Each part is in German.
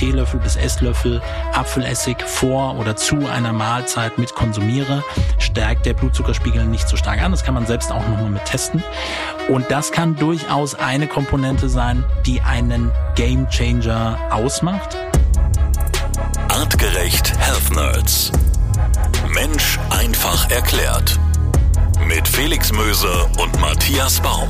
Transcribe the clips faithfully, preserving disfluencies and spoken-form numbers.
Teelöffel bis Esslöffel Apfelessig vor oder zu einer Mahlzeit mit konsumiere, stärkt der Blutzuckerspiegel nicht so stark an. Das kann man selbst auch nochmal mit testen. Und das kann durchaus eine Komponente sein, die einen Gamechanger ausmacht. Artgerecht Health Nerds. Mensch einfach erklärt. Mit Felix Möser und Matthias Baum.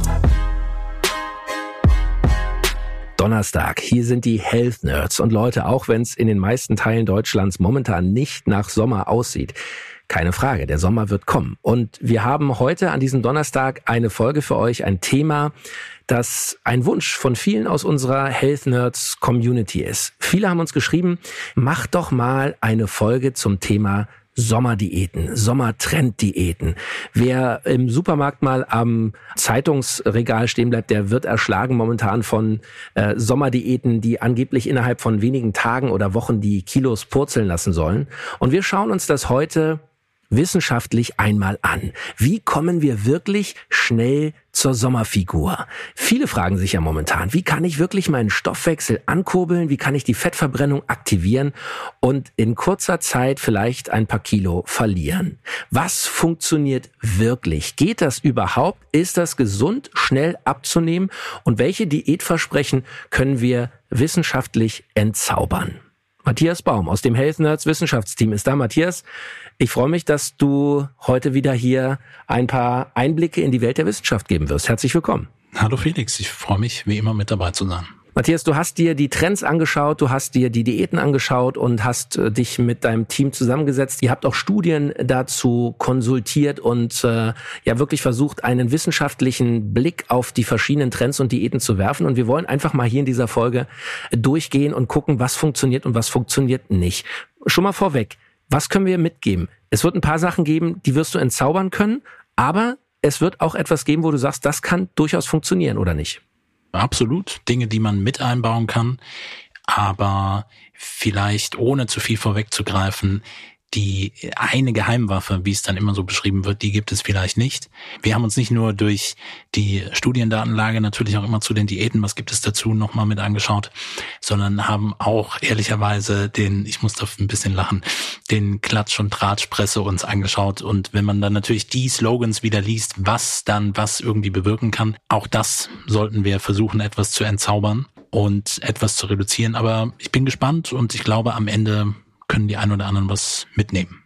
Donnerstag, hier sind die Health Nerds. Und Leute, auch wenn es in den meisten Teilen Deutschlands momentan nicht nach Sommer aussieht, keine Frage, der Sommer wird kommen. Und wir haben heute an diesem Donnerstag eine Folge für euch, ein Thema, das ein Wunsch von vielen aus unserer Health Nerds Community ist. Viele haben uns geschrieben, macht doch mal eine Folge zum Thema Sommerdiäten, Sommertrenddiäten. Wer im Supermarkt mal am Zeitungsregal stehen bleibt, der wird erschlagen momentan von äh, Sommerdiäten, die angeblich innerhalb von wenigen Tagen oder Wochen die Kilos purzeln lassen sollen. Und wir schauen uns das heute wissenschaftlich einmal an. Wie kommen wir wirklich schnell zur Sommerfigur? Viele fragen sich ja momentan, wie kann ich wirklich meinen Stoffwechsel ankurbeln? Wie kann ich die Fettverbrennung aktivieren und in kurzer Zeit vielleicht ein paar Kilo verlieren? Was funktioniert wirklich? Geht das überhaupt? Ist das gesund, schnell abzunehmen? Und welche Diätversprechen können wir wissenschaftlich entzaubern? Matthias Baum aus dem Health Nerds Wissenschaftsteam ist da. Matthias, ich freue mich, dass du heute wieder hier ein paar Einblicke in die Welt der Wissenschaft geben wirst. Herzlich willkommen. Hallo Felix, ich freue mich, wie immer mit dabei zu sein. Matthias, du hast dir die Trends angeschaut, du hast dir die Diäten angeschaut und hast äh, dich mit deinem Team zusammengesetzt. Ihr habt auch Studien dazu konsultiert und äh, ja wirklich versucht, einen wissenschaftlichen Blick auf die verschiedenen Trends und Diäten zu werfen. Und wir wollen einfach mal hier in dieser Folge durchgehen und gucken, was funktioniert und was funktioniert nicht. Schon mal vorweg, was können wir mitgeben? Es wird ein paar Sachen geben, die wirst du entzaubern können, aber es wird auch etwas geben, wo du sagst, das kann durchaus funktionieren, oder nicht? Absolut. Dinge, die man mit einbauen kann, aber vielleicht ohne zu viel vorwegzugreifen, die eine Geheimwaffe, wie es dann immer so beschrieben wird, die gibt es vielleicht nicht. Wir haben uns nicht nur durch die Studiendatenlage natürlich auch immer zu den Diäten, was gibt es dazu, nochmal mit angeschaut, sondern haben auch ehrlicherweise den, ich muss da ein bisschen lachen, den Klatsch- und Tratschpresse uns angeschaut. Und wenn man dann natürlich die Slogans wieder liest, was dann was irgendwie bewirken kann, auch das sollten wir versuchen, etwas zu entzaubern und etwas zu reduzieren. Aber ich bin gespannt und ich glaube, am Ende können die ein oder anderen was mitnehmen.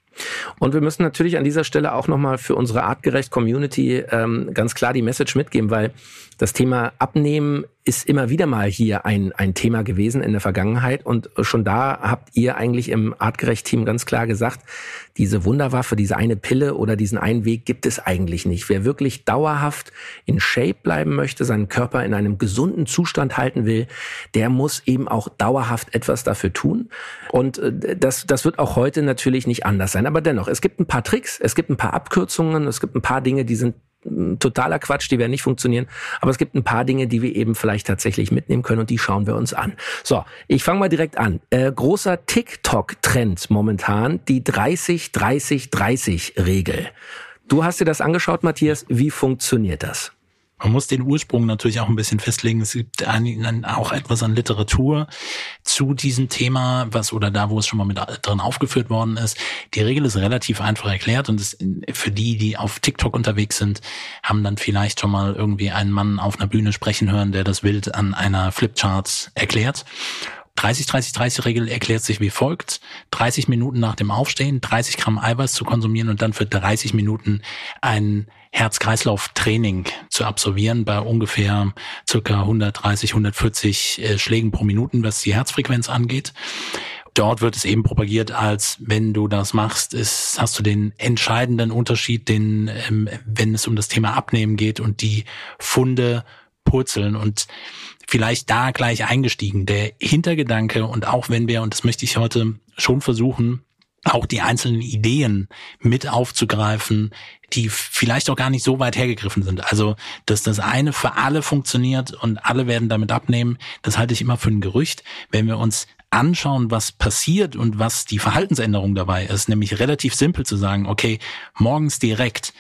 Und wir müssen natürlich an dieser Stelle auch nochmal für unsere artgerecht Community ähm, ganz klar die Message mitgeben, weil das Thema Abnehmen ist immer wieder mal hier ein ein Thema gewesen in der Vergangenheit und schon da habt ihr eigentlich im Artgerecht-Team ganz klar gesagt, diese Wunderwaffe, diese eine Pille oder diesen einen Weg gibt es eigentlich nicht. Wer wirklich dauerhaft in Shape bleiben möchte, seinen Körper in einem gesunden Zustand halten will, der muss eben auch dauerhaft etwas dafür tun und das das wird auch heute natürlich nicht anders sein. Aber dennoch, es gibt ein paar Tricks, es gibt ein paar Abkürzungen, es gibt ein paar Dinge, die sind totaler Quatsch, die werden nicht funktionieren. Aber es gibt ein paar Dinge, die wir eben vielleicht tatsächlich mitnehmen können und die schauen wir uns an. So, ich fange mal direkt an. Äh, großer TikTok-Trend momentan, die dreißig dreißig dreißig Regel. Du hast dir das angeschaut, Matthias. Wie funktioniert das? Man muss den Ursprung natürlich auch ein bisschen festlegen. Es gibt ein, auch etwas an Literatur zu diesem Thema, was oder da, wo es schon mal mit drin aufgeführt worden ist. Die Regel ist relativ einfach erklärt und es, für die, die auf TikTok unterwegs sind, haben dann vielleicht schon mal irgendwie einen Mann auf einer Bühne sprechen hören, der das wild an einer Flipchart erklärt. dreißig dreißig dreißig Regel erklärt sich wie folgt. dreißig Minuten nach dem Aufstehen, dreißig Gramm Eiweiß zu konsumieren und dann für dreißig Minuten ein Herz-Kreislauf-Training zu absolvieren bei ungefähr circa hundertdreißig, hundertvierzig äh, Schlägen pro Minuten, was die Herzfrequenz angeht. Dort wird es eben propagiert, als wenn du das machst, ist, hast du den entscheidenden Unterschied, den, ähm, wenn es um das Thema Abnehmen geht und die Funde purzeln. Und vielleicht da gleich eingestiegen, der Hintergedanke, und auch wenn wir, und das möchte ich heute schon versuchen, auch die einzelnen Ideen mit aufzugreifen, die vielleicht auch gar nicht so weit hergegriffen sind. Also, dass das eine für alle funktioniert und alle werden damit abnehmen, das halte ich immer für ein Gerücht. Wenn wir uns anschauen, was passiert und was die Verhaltensänderung dabei ist, nämlich relativ simpel zu sagen, okay, morgens direkt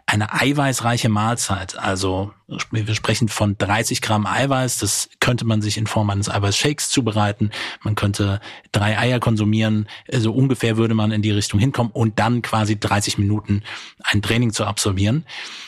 eine eiweißreiche Mahlzeit, also wir sprechen von dreißig Gramm Eiweiß, das könnte man sich in Form eines Eiweißshakes zubereiten, man könnte drei Eier konsumieren, so ungefähr würde man in die Richtung hinkommen und dann quasi dreißig Minuten ein Training zu absolvieren.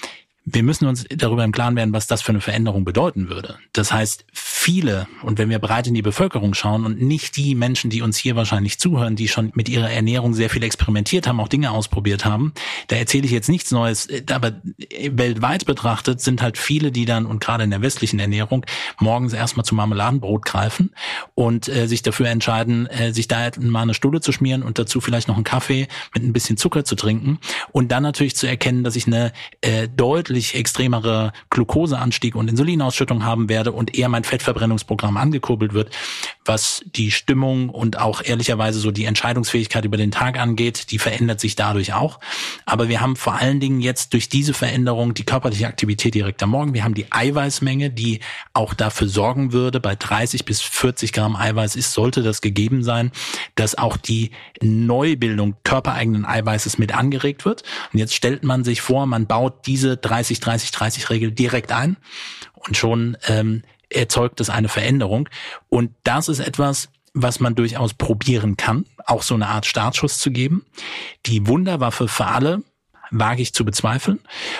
Wir müssen uns darüber im Klaren werden, was das für eine Veränderung bedeuten würde. Das heißt, viele, und wenn wir breit in die Bevölkerung schauen und nicht die Menschen, die uns hier wahrscheinlich zuhören, die schon mit ihrer Ernährung sehr viel experimentiert haben, auch Dinge ausprobiert haben, da erzähle ich jetzt nichts Neues, aber weltweit betrachtet sind halt viele, die dann, und gerade in der westlichen Ernährung, morgens erstmal zu Marmeladenbrot greifen und äh, sich dafür entscheiden, äh, sich da mal eine Stulle zu schmieren und dazu vielleicht noch einen Kaffee mit ein bisschen Zucker zu trinken und dann natürlich zu erkennen, dass ich eine äh, deutlich extremere Glukoseanstieg und Insulinausschüttung haben werde und eher mein Fettverbrennungsprogramm angekurbelt wird, was die Stimmung und auch ehrlicherweise so die Entscheidungsfähigkeit über den Tag angeht, die verändert sich dadurch auch. Aber wir haben vor allen Dingen jetzt durch diese Veränderung die körperliche Aktivität direkt am Morgen. Wir haben die Eiweißmenge, die auch dafür sorgen würde, bei dreißig bis vierzig Gramm Eiweiß ist, sollte das gegeben sein, dass auch die Neubildung körpereigenen Eiweißes mit angeregt wird. Und jetzt stellt man sich vor, man baut diese dreißig dreißig dreißig Regel direkt ein und schon ähm, erzeugt es eine Veränderung. Und das ist etwas, was man durchaus probieren kann, auch so eine Art Startschuss zu geben. Die Wunderwaffe für alle wage ich zu bezweifeln.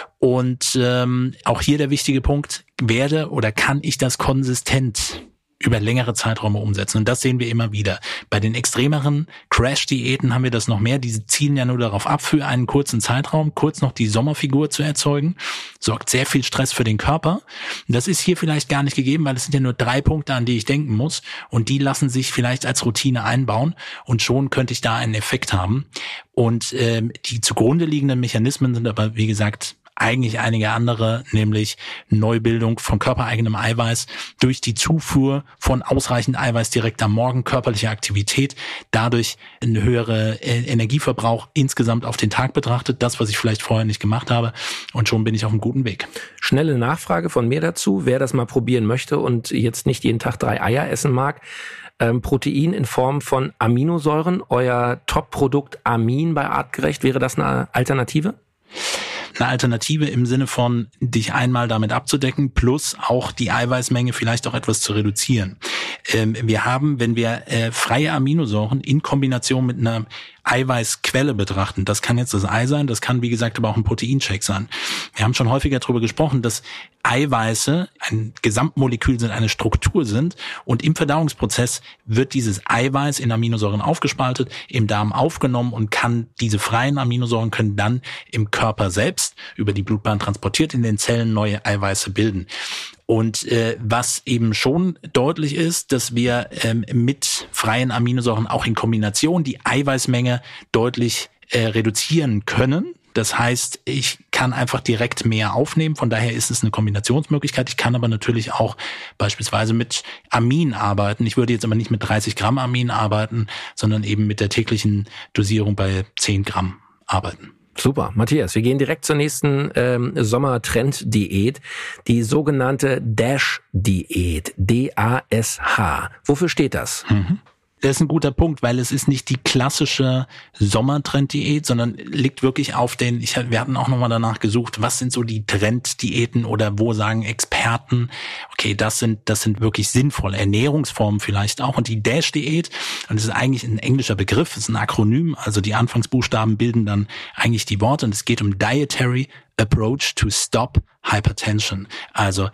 Und ähm, auch hier der wichtige Punkt, werde oder kann ich das konsistent über längere Zeiträume umsetzen. Und das sehen wir immer wieder. Bei den extremeren Crash-Diäten haben wir das noch mehr. Diese zielen ja nur darauf ab, für einen kurzen Zeitraum kurz noch die Sommerfigur zu erzeugen. Sorgt sehr viel Stress für den Körper. Und das ist hier vielleicht gar nicht gegeben, weil es sind ja nur drei Punkte, an die ich denken muss. Und die lassen sich vielleicht als Routine einbauen. Und schon könnte ich da einen Effekt haben. Und ähm, die zugrunde liegenden Mechanismen sind aber, wie gesagt, eigentlich einige andere, nämlich Neubildung von körpereigenem Eiweiß durch die Zufuhr von ausreichend Eiweiß direkt am Morgen, körperliche Aktivität, dadurch ein höherer Energieverbrauch insgesamt auf den Tag betrachtet, das, was ich vielleicht vorher nicht gemacht habe, und schon bin ich auf einem guten Weg. Schnelle Nachfrage von mir dazu, wer das mal probieren möchte und jetzt nicht jeden Tag drei Eier essen mag. Ähm, Protein in Form von Aminosäuren, euer Top-Produkt Amin bei Artgerecht, wäre das eine Alternative? Eine Alternative im Sinne von, dich einmal damit abzudecken, plus auch die Eiweißmenge vielleicht auch etwas zu reduzieren. Ähm, wir haben, wenn wir äh, freie Aminosäuren in Kombination mit einer Eiweißquelle betrachten, das kann jetzt das Ei sein, das kann wie gesagt aber auch ein Proteinshake sein. Wir haben schon häufiger darüber gesprochen, dass Eiweiße ein Gesamtmolekül sind, eine Struktur sind und im Verdauungsprozess wird dieses Eiweiß in Aminosäuren aufgespaltet, im Darm aufgenommen und kann diese freien Aminosäuren können dann im Körper selbst über die Blutbahn transportiert in den Zellen neue Eiweiße bilden. Und äh, was eben schon deutlich ist, dass wir ähm, mit freien Aminosäuren auch in Kombination die Eiweißmenge deutlich äh, reduzieren können. Das heißt, ich kann einfach direkt mehr aufnehmen. Von daher ist es eine Kombinationsmöglichkeit. Ich kann aber natürlich auch beispielsweise mit Amin arbeiten. Ich würde jetzt aber nicht mit dreißig Gramm Amin arbeiten, sondern eben mit der täglichen Dosierung bei zehn Gramm arbeiten. Super, Matthias, wir gehen direkt zur nächsten ähm, Sommertrend-Diät, die sogenannte Dash-Diät, D A S H. Wofür steht das? Mhm. Das ist ein guter Punkt, weil es ist nicht die klassische Sommertrend-Diät, sondern liegt wirklich auf den, ich, wir hatten auch nochmal danach gesucht, was sind so die Trend-Diäten oder wo sagen Experten, okay, das sind, das sind wirklich sinnvolle Ernährungsformen vielleicht auch. Und die Dash-Diät, und das ist eigentlich ein englischer Begriff, das ist ein Akronym, also die Anfangsbuchstaben bilden dann eigentlich die Worte und es geht um Dietary Approach to Stop Hypertension, also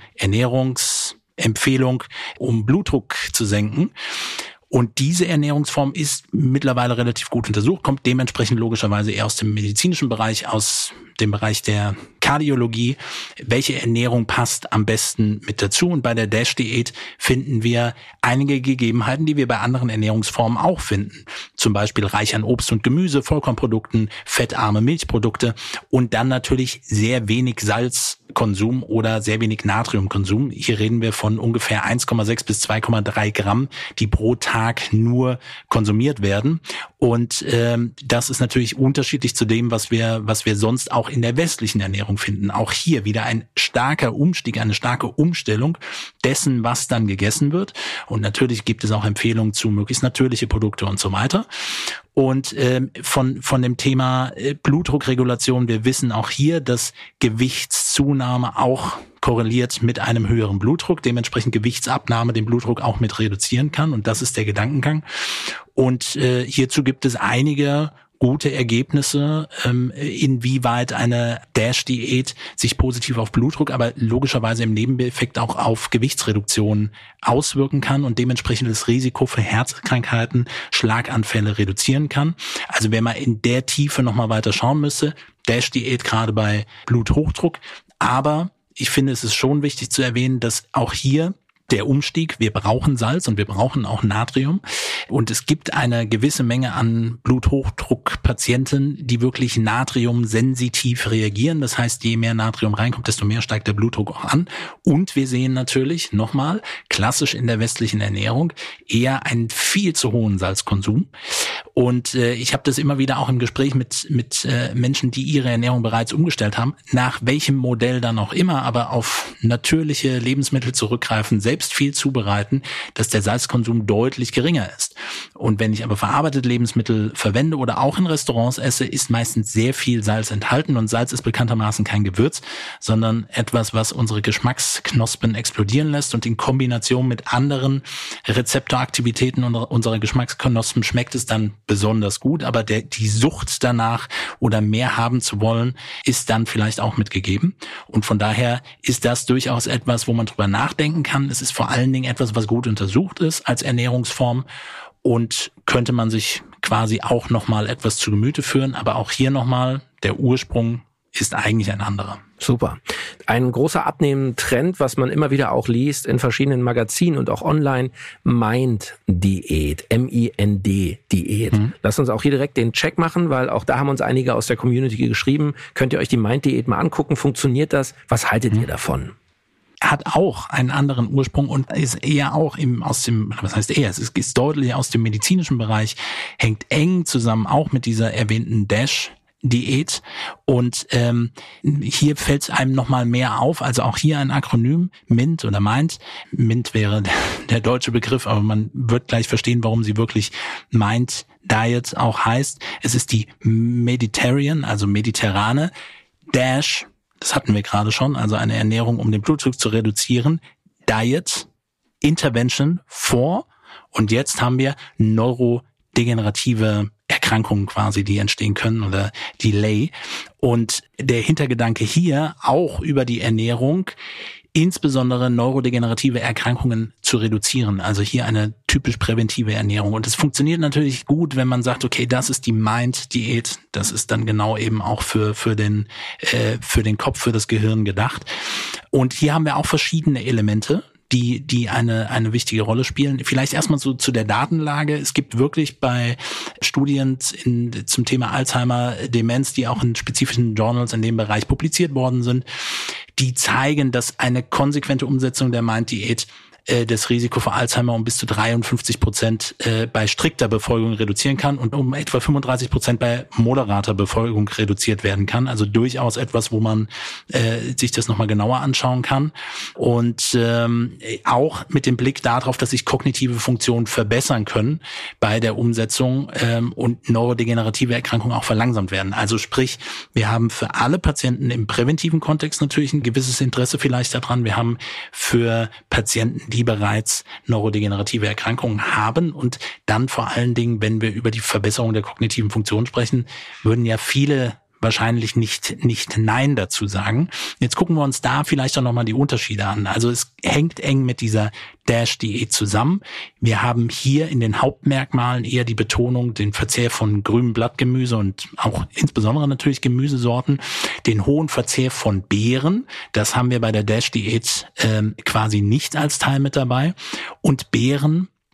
Ernährungsempfehlung, um Blutdruck zu senken. Und diese Ernährungsform ist mittlerweile relativ gut untersucht, kommt dementsprechend logischerweise eher aus dem medizinischen Bereich, aus dem Bereich der Kardiologie. Welche Ernährung passt am besten mit dazu? Und bei der Dash-Diät finden wir einige Gegebenheiten, die wir bei anderen Ernährungsformen auch finden. Zum Beispiel reich an Obst und Gemüse, Vollkornprodukten, fettarme Milchprodukte und dann natürlich sehr wenig Salz Salzkonsum oder sehr wenig Natriumkonsum. Hier reden wir von ungefähr eins Komma sechs bis zwei Komma drei Gramm, die pro Tag nur konsumiert werden. Und ähm, das ist natürlich unterschiedlich zu dem, was wir was wir sonst auch in der westlichen Ernährung finden. Auch hier wieder ein starker Umstieg, eine starke Umstellung dessen, was dann gegessen wird. Und natürlich gibt es auch Empfehlungen zu möglichst natürliche Produkte und so weiter. Und ähm, von von dem Thema äh, Blutdruckregulation, wir wissen auch hier, dass Gewichtszunahme auch korreliert mit einem höheren Blutdruck, dementsprechend Gewichtsabnahme den Blutdruck auch mit reduzieren kann. Und das ist der Gedankengang. Und äh, hierzu gibt es einige gute Ergebnisse, ähm, inwieweit eine DASH-Diät sich positiv auf Blutdruck, aber logischerweise im Nebeneffekt auch auf Gewichtsreduktion auswirken kann und dementsprechend das Risiko für Herzkrankheiten, Schlaganfälle reduzieren kann. Also wenn man in der Tiefe nochmal weiter schauen müsste, DASH-Diät gerade bei Bluthochdruck. Aber ich finde, es ist schon wichtig zu erwähnen, dass auch hier der Umstieg, wir brauchen Salz und wir brauchen auch Natrium. Und es gibt eine gewisse Menge an Bluthochdruckpatienten, die wirklich natriumsensitiv reagieren. Das heißt, je mehr Natrium reinkommt, desto mehr steigt der Blutdruck auch an. Und wir sehen natürlich, nochmal, klassisch in der westlichen Ernährung, eher einen viel zu hohen Salzkonsum. Und äh, ich habe das immer wieder auch im Gespräch mit mit äh, Menschen, die ihre Ernährung bereits umgestellt haben, nach welchem Modell dann auch immer, aber auf natürliche Lebensmittel zurückgreifen, selbst viel zubereiten, dass der Salzkonsum deutlich geringer ist. Und wenn ich aber verarbeitete Lebensmittel verwende oder auch in Restaurants esse, ist meistens sehr viel Salz enthalten. Und Salz ist bekanntermaßen kein Gewürz, sondern etwas, was unsere Geschmacksknospen explodieren lässt. Und in Kombination mit anderen Rezeptoraktivitäten unserer Geschmacksknospen schmeckt es dann besonders gut. Aber der, die Sucht danach oder mehr haben zu wollen, ist dann vielleicht auch mitgegeben. Und von daher ist das durchaus etwas, wo man drüber nachdenken kann. Es ist vor allen Dingen etwas, was gut untersucht ist als Ernährungsform. Und könnte man sich quasi auch nochmal etwas zu Gemüte führen. Aber auch hier nochmal, der Ursprung ist eigentlich ein anderer. Super. Ein großer Abnehmen-Trend, was man immer wieder auch liest in verschiedenen Magazinen und auch online, Mind-Diät, M I N D-Diät. Mhm. Lasst uns auch hier direkt den Check machen, weil auch da haben uns einige aus der Community geschrieben. Könnt ihr euch die Mind-Diät mal angucken? Funktioniert das? Was haltet mhm. ihr davon? Hat auch einen anderen Ursprung und ist eher auch im aus dem, was heißt eher, es ist, ist deutlich aus dem medizinischen Bereich, hängt eng zusammen auch mit dieser erwähnten DASH-Diät und ähm, hier fällt es einem nochmal mehr auf, also auch hier ein Akronym, MINT oder Mind. MINT wäre der, der deutsche Begriff, aber man wird gleich verstehen, warum sie wirklich Mind Diet auch heißt. Es ist die Mediterranean, also mediterrane, DASH, das hatten wir gerade schon, also eine Ernährung, um den Blutdruck zu reduzieren, Diet, Intervention for und jetzt haben wir neurodegenerative Erkrankungen quasi, die entstehen können oder Delay. Und der Hintergedanke hier auch über die Ernährung, insbesondere neurodegenerative Erkrankungen zu reduzieren. Also hier eine typisch präventive Ernährung. Und es funktioniert natürlich gut, wenn man sagt, okay, das ist die Mind-Diät. Das ist dann genau eben auch für für den äh, für den Kopf, für das Gehirn gedacht. Und hier haben wir auch verschiedene Elemente, die die eine eine wichtige Rolle spielen. Vielleicht erstmal so zu der Datenlage. Es gibt wirklich bei Studien in, zum Thema Alzheimer, Demenz, die auch in spezifischen Journals in dem Bereich publiziert worden sind, die zeigen, dass eine konsequente Umsetzung der Mind-Diät äh, das Risiko für Alzheimer um bis zu dreiundfünfzig Prozent äh, bei strikter Befolgung reduzieren kann und um etwa fünfunddreißig Prozent bei moderater Befolgung reduziert werden kann. Also durchaus etwas, wo man äh, sich das nochmal genauer anschauen kann. Und ähm, auch mit dem Blick darauf, dass sich kognitive Funktionen verbessern können bei der Umsetzung ähm, und neurodegenerative Erkrankungen auch verlangsamt werden. Also sprich, wir haben für alle Patienten im präventiven Kontext natürlich ein gewisses Interesse vielleicht daran. Wir haben für Patienten, die bereits neurodegenerative Erkrankungen haben und dann vor allen Dingen, wenn wir über die Verbesserung der kognitiven Funktion sprechen, würden ja viele wahrscheinlich nicht nicht Nein dazu sagen. Jetzt gucken wir uns da vielleicht auch nochmal die Unterschiede an. Also es hängt eng mit dieser DASH-Diät zusammen. Wir haben hier in den Hauptmerkmalen eher die Betonung, den Verzehr von grünem Blattgemüse und auch insbesondere natürlich Gemüsesorten, den hohen Verzehr von Beeren. Das haben wir bei der DASH-Diät ähm, quasi nicht als Teil mit dabei. Und Beeren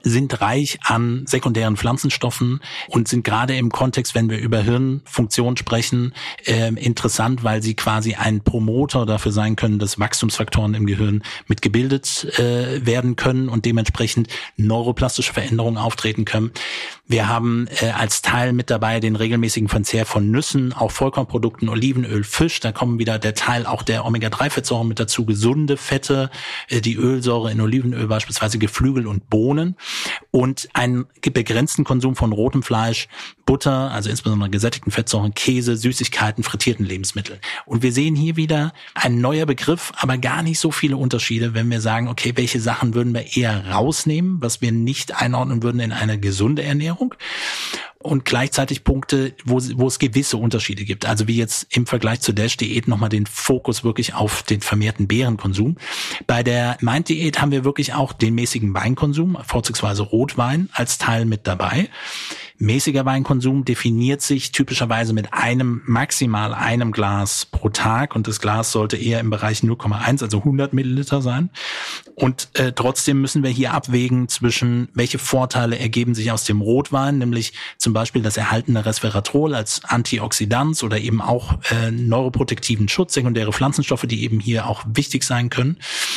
sind reich an sekundären Pflanzenstoffen und sind gerade im Kontext, wenn wir über Hirnfunktion sprechen, äh, interessant, weil sie quasi ein Promoter dafür sein können, dass Wachstumsfaktoren im Gehirn mit gebildet äh, werden können und dementsprechend neuroplastische Veränderungen auftreten können. Wir haben äh, als Teil mit dabei den regelmäßigen Verzehr von Nüssen, auch Vollkornprodukten, Olivenöl, Fisch. Da kommen wieder der Teil auch der Omega drei Fettsäuren mit dazu, gesunde Fette, äh, die Ölsäure in Olivenöl, beispielsweise Geflügel und Bohnen. Und einen begrenzten Konsum von rotem Fleisch, Butter, also insbesondere gesättigten Fettsäuren, Käse, Süßigkeiten, frittierten Lebensmitteln. Und wir sehen hier wieder ein neuer Begriff, aber gar nicht so viele Unterschiede, wenn wir sagen, okay, welche Sachen würden wir eher rausnehmen, was wir nicht einordnen würden in eine gesunde Ernährung. Und gleichzeitig Punkte, wo, wo es gewisse Unterschiede gibt. Also wie jetzt im Vergleich zur DASH-Diät nochmal den Fokus wirklich auf den vermehrten Beerenkonsum. Bei der Mind-Diät haben wir wirklich auch den mäßigen Weinkonsum, vorzugsweise Rotwein, als Teil mit dabei. Mäßiger Weinkonsum definiert sich typischerweise mit einem, maximal einem Glas pro Tag und das Glas sollte eher im Bereich null Komma eins, also hundert Milliliter sein. Und äh, trotzdem müssen wir hier abwägen zwischen, welche Vorteile ergeben sich aus dem Rotwein, nämlich zum Beispiel das erhaltene Resveratrol als Antioxidant oder eben auch äh, neuroprotektiven Schutz, sekundäre Pflanzenstoffe, die eben hier auch wichtig sein können.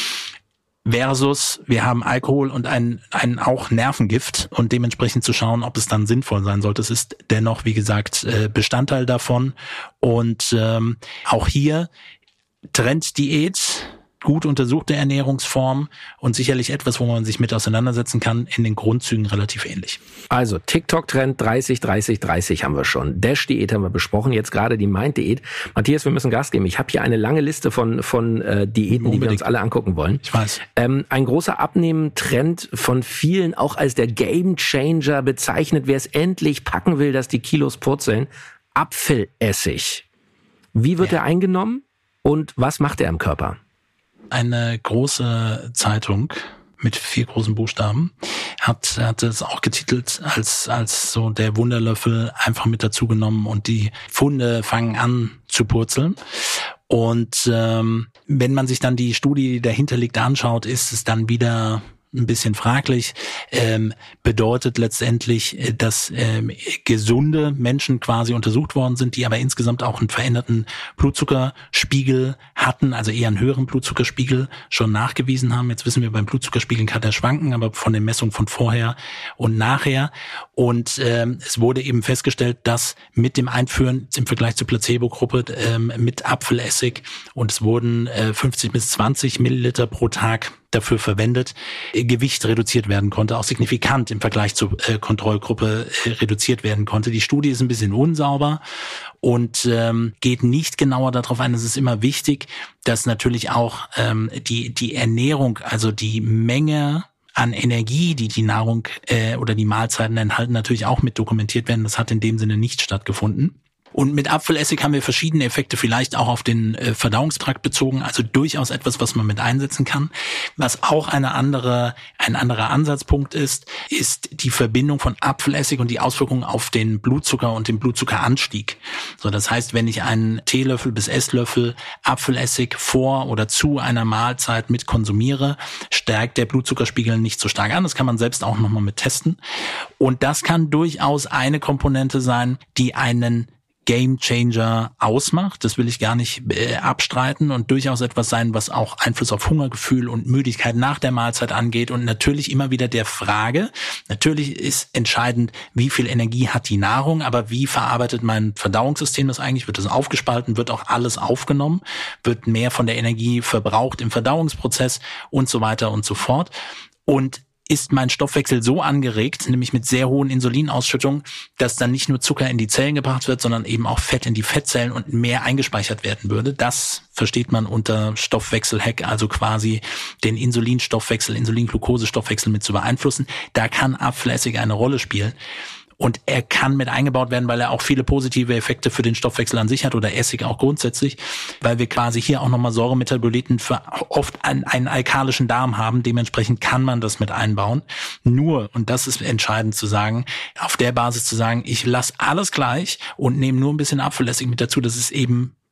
Versus, wir haben Alkohol und ein, ein auch Nervengift und dementsprechend zu schauen, ob es dann sinnvoll sein sollte. Es ist dennoch, wie gesagt, Bestandteil davon. Und ähm, auch hier Trenddiät, gut untersuchte Ernährungsform und sicherlich etwas, wo man sich mit auseinandersetzen kann, in den Grundzügen relativ ähnlich. Also TikTok-Trend dreißig, dreißig, dreißig haben wir schon. Dash-Diät haben wir besprochen, jetzt gerade die Mind-Diät. Matthias, wir müssen Gas geben. Ich habe hier eine lange Liste von von äh, Diäten, Unbedingt. die wir uns alle angucken wollen. Ich weiß. Ähm, ein großer Abnehmen-Trend von vielen auch als der Game-Changer bezeichnet, wer es endlich packen will, dass die Kilos purzeln. Apfelessig. Wie wird ja. er eingenommen und was macht er im Körper? Eine große Zeitung mit vier großen Buchstaben hat hat es auch getitelt als als so der Wunderlöffel einfach mit dazu genommen und die Funde fangen an zu purzeln. Und ähm, wenn man sich dann die Studie, die dahinter liegt, anschaut, ist es dann wieder ein bisschen fraglich, ähm, bedeutet letztendlich, dass ähm, gesunde Menschen quasi untersucht worden sind, die aber insgesamt auch einen veränderten Blutzuckerspiegel hatten, also eher einen höheren Blutzuckerspiegel schon nachgewiesen haben. Jetzt wissen wir, beim Blutzuckerspiegel kann der schwanken, aber von den Messungen von vorher und nachher. Und ähm, es wurde eben festgestellt, dass mit dem Einführen im Vergleich zur Placebo-Gruppe ähm, mit Apfelessig und es wurden äh, fünfzig bis zwanzig Milliliter pro Tag dafür verwendet, Gewicht reduziert werden konnte, auch signifikant im Vergleich zur äh, Kontrollgruppe äh, reduziert werden konnte. Die Studie ist ein bisschen unsauber und ähm, geht nicht genauer darauf ein. Es ist immer wichtig, dass natürlich auch ähm, die die Ernährung, also die Menge an Energie, die die Nahrung äh, oder die Mahlzeiten enthalten, natürlich auch mit dokumentiert werden. Das hat in dem Sinne nicht stattgefunden. Und mit Apfelessig haben wir verschiedene Effekte, vielleicht auch auf den äh, Verdauungstrakt bezogen, also durchaus etwas, was man mit einsetzen kann. Was auch eine andere, ein anderer Ansatzpunkt ist, ist die Verbindung von Apfelessig und die Auswirkungen auf den Blutzucker und den Blutzuckeranstieg. So, das heißt, wenn ich einen Teelöffel bis Esslöffel Apfelessig vor oder zu einer Mahlzeit mit konsumiere, stärkt der Blutzuckerspiegel nicht so stark an. Das kann man selbst auch nochmal mit testen. Und das kann durchaus eine Komponente sein, die einen Game Changer ausmacht. Das will ich gar nicht äh, abstreiten und durchaus etwas sein, was auch Einfluss auf Hungergefühl und Müdigkeit nach der Mahlzeit angeht und natürlich immer wieder der Frage, natürlich ist entscheidend, wie viel Energie hat die Nahrung, aber wie verarbeitet mein Verdauungssystem das eigentlich? Wird das aufgespalten? Wird auch alles aufgenommen? Wird mehr von der Energie verbraucht im Verdauungsprozess und so weiter und so fort? Und ist mein Stoffwechsel so angeregt, nämlich mit sehr hohen Insulinausschüttungen, dass dann nicht nur Zucker in die Zellen gebracht wird, sondern eben auch Fett in die Fettzellen und mehr eingespeichert werden würde. Das versteht man unter Stoffwechselhack, also quasi den Insulinstoffwechsel, Insulin-Glucose-Stoffwechsel mit zu beeinflussen. Da kann Apfelessig eine Rolle spielen. Und er kann mit eingebaut werden, weil er auch viele positive Effekte für den Stoffwechsel an sich hat oder Essig auch grundsätzlich, weil wir quasi hier auch nochmal Säuremetaboliten für oft einen, einen alkalischen Darm haben. Dementsprechend kann man das mit einbauen. Nur, und das ist entscheidend zu sagen, auf der Basis zu sagen, ich lasse alles gleich und nehme nur ein bisschen Apfelessig mit dazu, das ist eben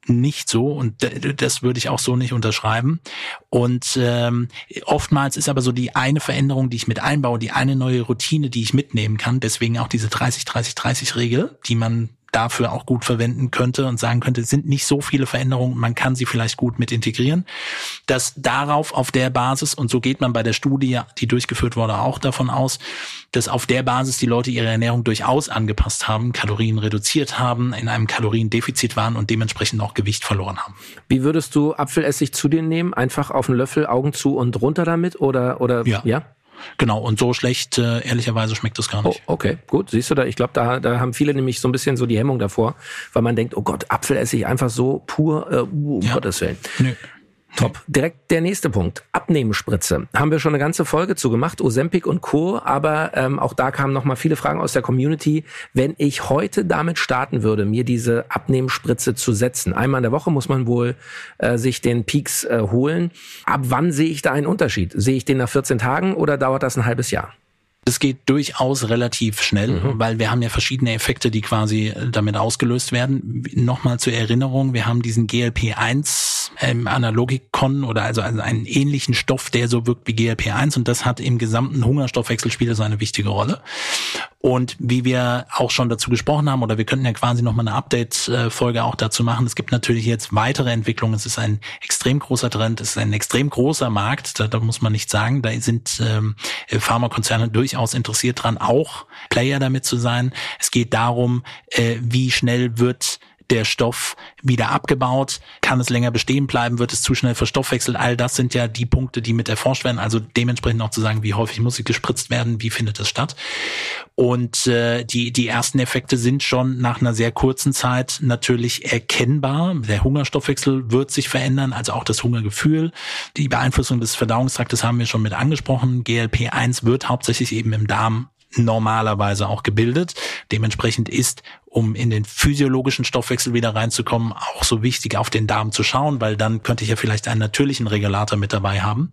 nicht so und das würde ich auch so nicht unterschreiben. Und ähm, oftmals ist aber so die eine Veränderung, die ich mit einbaue, die eine neue Routine, die ich mitnehmen kann, deswegen auch diese dreißig dreißig dreißig Regel, die man dafür auch gut verwenden könnte und sagen könnte, es sind nicht so viele Veränderungen, man kann sie vielleicht gut mit integrieren, dass darauf, auf der Basis, und so geht man bei der Studie, die durchgeführt wurde, auch davon aus, dass auf der Basis die Leute ihre Ernährung durchaus angepasst haben, Kalorien reduziert haben, in einem Kaloriendefizit waren und dementsprechend auch Gewicht verloren haben. Wie würdest du Apfelessig zu dir nehmen? Einfach auf einen Löffel, Augen zu und runter damit? Oder, oder ja. ja? Genau, und so schlecht, äh, ehrlicherweise, schmeckt das gar nicht. Oh, okay, gut. Siehst du da, ich glaube, da, da haben viele nämlich so ein bisschen so die Hemmung davor, weil man denkt, oh Gott, Apfelessig einfach so pur, äh, um ja. Gottes Willen. Nö. Top. Direkt der nächste Punkt. Abnehmspritze. Haben wir schon eine ganze Folge zu gemacht, Ozempic und Co. Aber ähm, auch da kamen noch mal viele Fragen aus der Community. Wenn ich heute damit starten würde, mir diese Abnehmspritze zu setzen, einmal in der Woche muss man wohl äh, sich den Peaks äh, holen. Ab wann sehe ich da einen Unterschied? Sehe ich den nach vierzehn Tagen oder dauert das ein halbes Jahr? Es geht durchaus relativ schnell, mhm. weil wir haben ja verschiedene Effekte, die quasi damit ausgelöst werden. Nochmal zur Erinnerung, wir haben diesen G L P eins ähm, Analogikon oder also, also einen ähnlichen Stoff, der so wirkt wie G L P eins und das hat im gesamten Hungerstoffwechsel spielt das eine wichtige Rolle. Und wie wir auch schon dazu gesprochen haben, oder wir könnten ja quasi nochmal eine Update-Folge auch dazu machen, es gibt natürlich jetzt weitere Entwicklungen, es ist ein extrem großer Trend, es ist ein extrem großer Markt, da, da muss man nicht sagen, da sind ähm, Pharmakonzerne durchaus interessiert dran, auch Player damit zu sein. Es geht darum, äh, wie schnell wird der Stoff wieder abgebaut, kann es länger bestehen bleiben, wird es zu schnell verstoffwechselt, all das sind ja die Punkte, die mit erforscht werden, also dementsprechend auch zu sagen, wie häufig muss sie gespritzt werden, wie findet es statt. Und äh, die die ersten Effekte sind schon nach einer sehr kurzen Zeit natürlich erkennbar. Der Hungerstoffwechsel wird sich verändern, also auch das Hungergefühl. Die Beeinflussung des Verdauungstraktes haben wir schon mit angesprochen. G L P eins wird hauptsächlich eben im Darm normalerweise auch gebildet. Dementsprechend ist, um in den physiologischen Stoffwechsel wieder reinzukommen, auch so wichtig, auf den Darm zu schauen, weil dann könnte ich ja vielleicht einen natürlichen Regulator mit dabei haben.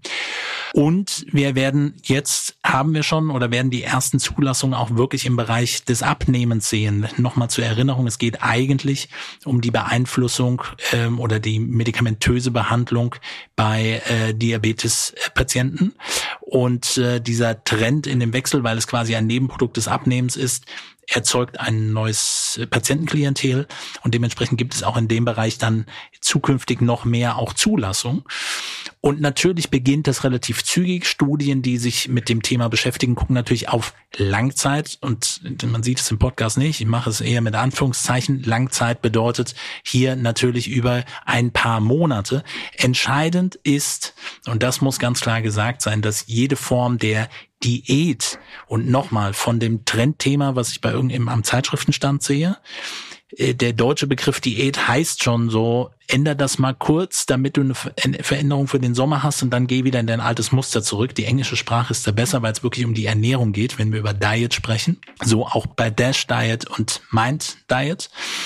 Und wir werden jetzt, haben wir schon oder werden die ersten Zulassungen auch wirklich im Bereich des Abnehmens sehen. Nochmal zur Erinnerung, es geht eigentlich um die Beeinflussung ähm, oder die medikamentöse Behandlung bei äh, Diabetes-Patienten. Und äh, dieser Trend in dem Wechsel, weil es quasi ein Nebenprodukt des Abnehmens ist, erzeugt ein neues Patientenklientel und dementsprechend gibt es auch in dem Bereich dann zukünftig noch mehr auch Zulassung. Und natürlich beginnt das relativ zügig. Studien, die sich mit dem Thema beschäftigen, gucken natürlich auf Langzeit und man sieht es im Podcast nicht, ich mache es eher mit Anführungszeichen. Langzeit bedeutet hier natürlich über ein paar Monate. Entscheidend ist, und das muss ganz klar gesagt sein, dass jede Form der Diät und nochmal von dem Trendthema, was ich bei irgendeinem am Zeitschriftenstand sehe, der deutsche Begriff Diät heißt schon so, änder das mal kurz, damit du eine Veränderung für den Sommer hast und dann geh wieder in dein altes Muster zurück. Die englische Sprache ist da besser, weil es wirklich um die Ernährung geht, wenn wir über Diet sprechen. So auch bei Dash Diet und Mind Diet.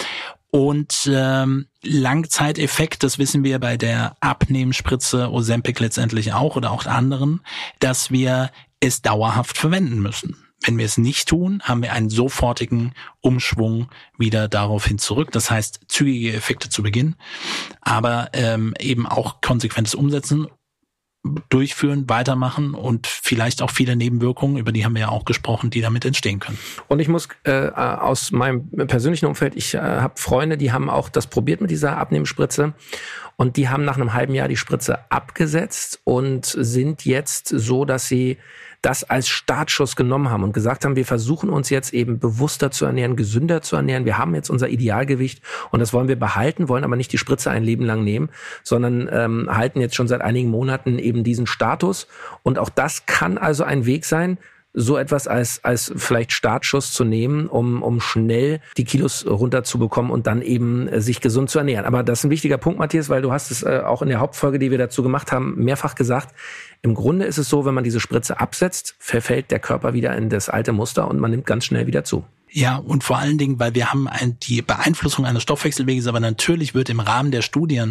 Und ähm, Langzeiteffekt, das wissen wir bei der Abnehmspritze Ozempic letztendlich auch oder auch anderen, dass wir es dauerhaft verwenden müssen. Wenn wir es nicht tun, haben wir einen sofortigen Umschwung wieder daraufhin zurück. Das heißt, zügige Effekte zu Beginn, aber ähm, eben auch konsequentes Umsetzen, durchführen, weitermachen und vielleicht auch viele Nebenwirkungen, über die haben wir ja auch gesprochen, die damit entstehen können. Und ich muss äh, aus meinem persönlichen Umfeld, ich äh, habe Freunde, die haben auch das probiert mit dieser Abnehmspritze und die haben nach einem halben Jahr die Spritze abgesetzt und sind jetzt so, dass sie das als Startschuss genommen haben und gesagt haben, wir versuchen uns jetzt eben bewusster zu ernähren, gesünder zu ernähren. Wir haben jetzt unser Idealgewicht und das wollen wir behalten, wollen aber nicht die Spritze ein Leben lang nehmen, sondern ähm, halten jetzt schon seit einigen Monaten eben diesen Status. Und auch das kann also ein Weg sein, so etwas als als vielleicht Startschuss zu nehmen, um um schnell die Kilos runterzubekommen und dann eben äh, sich gesund zu ernähren. Aber das ist ein wichtiger Punkt, Matthias, weil du hast es äh, auch in der Hauptfolge, die wir dazu gemacht haben, mehrfach gesagt. Im Grunde ist es so, wenn man diese Spritze absetzt, verfällt der Körper wieder in das alte Muster und man nimmt ganz schnell wieder zu. Ja, und vor allen Dingen, weil wir haben ein, die Beeinflussung eines Stoffwechselweges, aber natürlich wird im Rahmen der Studien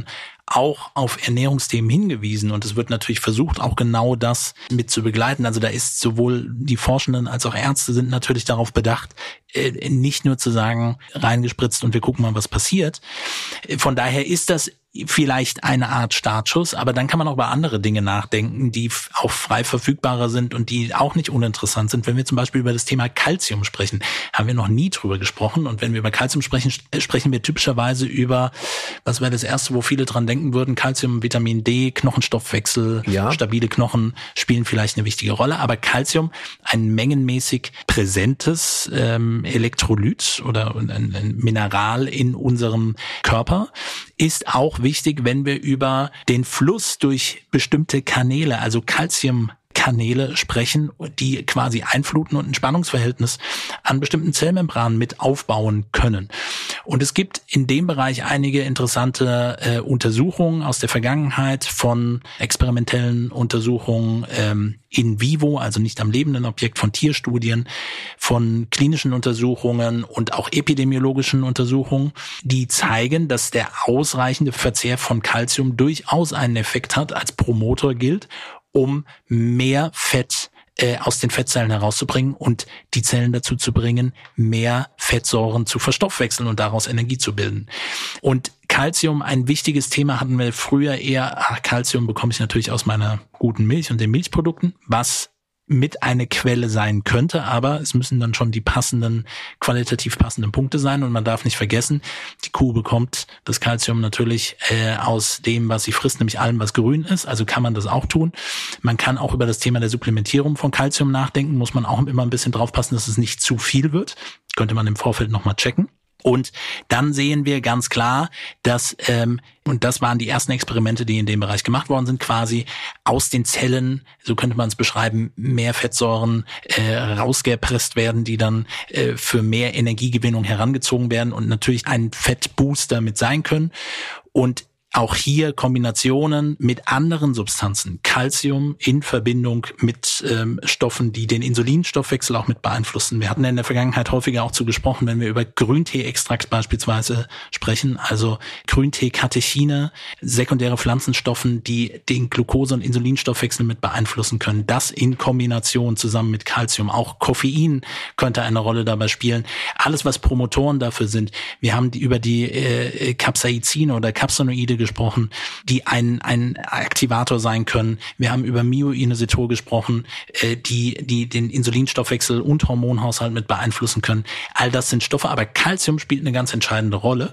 auch auf Ernährungsthemen hingewiesen und es wird natürlich versucht, auch genau das mit zu begleiten. Also da ist sowohl die Forschenden als auch Ärzte sind natürlich darauf bedacht, nicht nur zu sagen, reingespritzt und wir gucken mal, was passiert. Von daher ist das vielleicht eine Art Startschuss, aber dann kann man auch über andere Dinge nachdenken, die auch frei verfügbarer sind und die auch nicht uninteressant sind. Wenn wir zum Beispiel über das Thema Calcium sprechen, haben wir noch nie drüber gesprochen. Und wenn wir über Calcium sprechen, sprechen wir typischerweise über, was wäre das Erste, wo viele dran denken würden, Calcium, Vitamin D, Knochenstoffwechsel, ja. Stabile Knochen spielen vielleicht eine wichtige Rolle. Aber Calcium, ein mengenmäßig präsentes ähm, Elektrolyt oder ein, ein Mineral in unserem Körper, ist auch wichtig, wenn wir über den Fluss durch bestimmte Kanäle, also Calciumkanäle sprechen, die quasi einfluten und ein Spannungsverhältnis an bestimmten Zellmembranen mit aufbauen können. Und es gibt in dem Bereich einige interessante äh, Untersuchungen aus der Vergangenheit von experimentellen Untersuchungen ähm, in vivo, also nicht am lebenden Objekt, von Tierstudien, von klinischen Untersuchungen und auch epidemiologischen Untersuchungen, die zeigen, dass der ausreichende Verzehr von Calcium durchaus einen Effekt hat, als Promotor gilt, um mehr Fett äh, aus den Fettzellen herauszubringen und die Zellen dazu zu bringen, mehr Fettsäuren zu verstoffwechseln und daraus Energie zu bilden. Und Calcium, ein wichtiges Thema, hatten wir früher eher, ach, Calcium bekomme ich natürlich aus meiner guten Milch und den Milchprodukten, was mit eine Quelle sein könnte, aber es müssen dann schon die passenden, qualitativ passenden Punkte sein und man darf nicht vergessen, die Kuh bekommt das Calcium natürlich äh, aus dem, was sie frisst, nämlich allem, was grün ist, also kann man das auch tun. Man kann auch über das Thema der Supplementierung von Calcium nachdenken, muss man auch immer ein bisschen draufpassen, dass es nicht zu viel wird, könnte man im Vorfeld nochmal checken. Und dann sehen wir ganz klar, dass, ähm, und das waren die ersten Experimente, die in dem Bereich gemacht worden sind, quasi aus den Zellen, so könnte man es beschreiben, mehr Fettsäuren äh, rausgepresst werden, die dann äh, für mehr Energiegewinnung herangezogen werden und natürlich ein Fettbooster mit sein können. Und auch hier Kombinationen mit anderen Substanzen, Calcium in Verbindung mit ähm, Stoffen, die den Insulinstoffwechsel auch mit beeinflussen. Wir hatten in der Vergangenheit häufiger auch zu gesprochen, wenn wir über Grüntee-Extrakt beispielsweise sprechen, also Grüntee-Katechine, sekundäre Pflanzenstoffen, die den Glucose- und Insulinstoffwechsel mit beeinflussen können. Das in Kombination zusammen mit Calcium. Auch Koffein könnte eine Rolle dabei spielen. Alles, was Promotoren dafür sind. Wir haben die, über die äh, Capsaicine oder Capsanoide gesprochen, die ein, ein Aktivator sein können. Wir haben über Myoinositol gesprochen, äh, die, die den Insulinstoffwechsel und Hormonhaushalt mit beeinflussen können. All das sind Stoffe, aber Calcium spielt eine ganz entscheidende Rolle.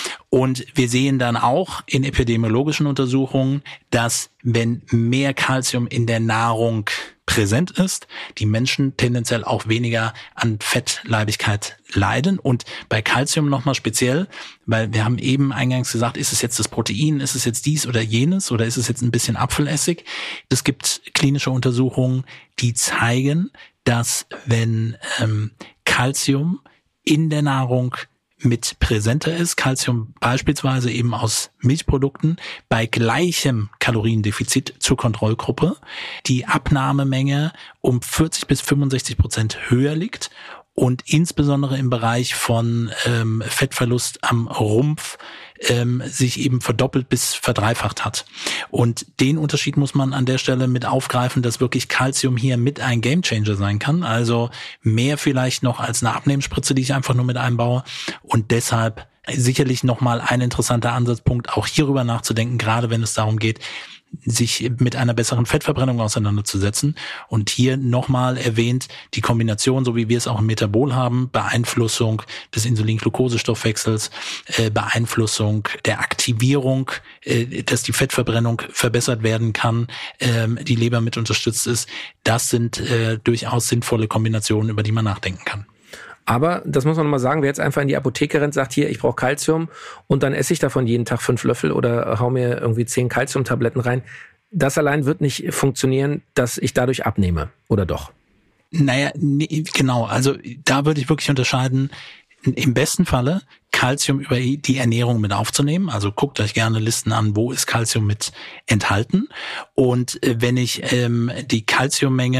Und wir sehen dann auch in epidemiologischen Untersuchungen, dass wenn mehr Calcium in der Nahrung präsent ist, die Menschen tendenziell auch weniger an Fettleibigkeit leiden. Und bei Calcium nochmal speziell, weil wir haben eben eingangs gesagt, ist es jetzt das Protein, ist es jetzt dies oder jenes oder ist es jetzt ein bisschen Apfelessig? Es gibt klinische Untersuchungen, die zeigen, dass wenn ähm, Calcium in der Nahrung mit präsenter ist, Calcium beispielsweise eben aus Milchprodukten, bei gleichem Kaloriendefizit zur Kontrollgruppe die Abnahmemenge um vierzig bis fünfundsechzig Prozent höher liegt und insbesondere im Bereich von ähm, Fettverlust am Rumpf ähm, sich eben verdoppelt bis verdreifacht hat. Und den Unterschied muss man an der Stelle mit aufgreifen, dass wirklich Calcium hier mit ein Gamechanger sein kann. Also mehr vielleicht noch als eine Abnehmspritze, die ich einfach nur mit einbaue. Und deshalb sicherlich nochmal ein interessanter Ansatzpunkt, auch hierüber nachzudenken, gerade wenn es darum geht, sich mit einer besseren Fettverbrennung auseinanderzusetzen. Und hier nochmal erwähnt, die Kombination, so wie wir es auch im Metabol haben, Beeinflussung des Insulin-Glucose-Stoffwechsels, äh, Beeinflussung der Aktivierung, äh, dass die Fettverbrennung verbessert werden kann, äh, die Leber mit unterstützt ist. Das sind äh, durchaus sinnvolle Kombinationen, über die man nachdenken kann. Aber, das muss man nochmal sagen, wer jetzt einfach in die Apotheke rennt, sagt, hier, ich brauche Calcium und dann esse ich davon jeden Tag fünf Löffel oder hau mir irgendwie zehn Calciumtabletten rein, das allein wird nicht funktionieren, dass ich dadurch abnehme, oder doch? Naja, nee, genau, also da würde ich wirklich unterscheiden, im besten Falle Calcium über die Ernährung mit aufzunehmen. Also guckt euch gerne Listen an, wo ist Calcium mit enthalten. Und wenn ich ähm, die Calciummenge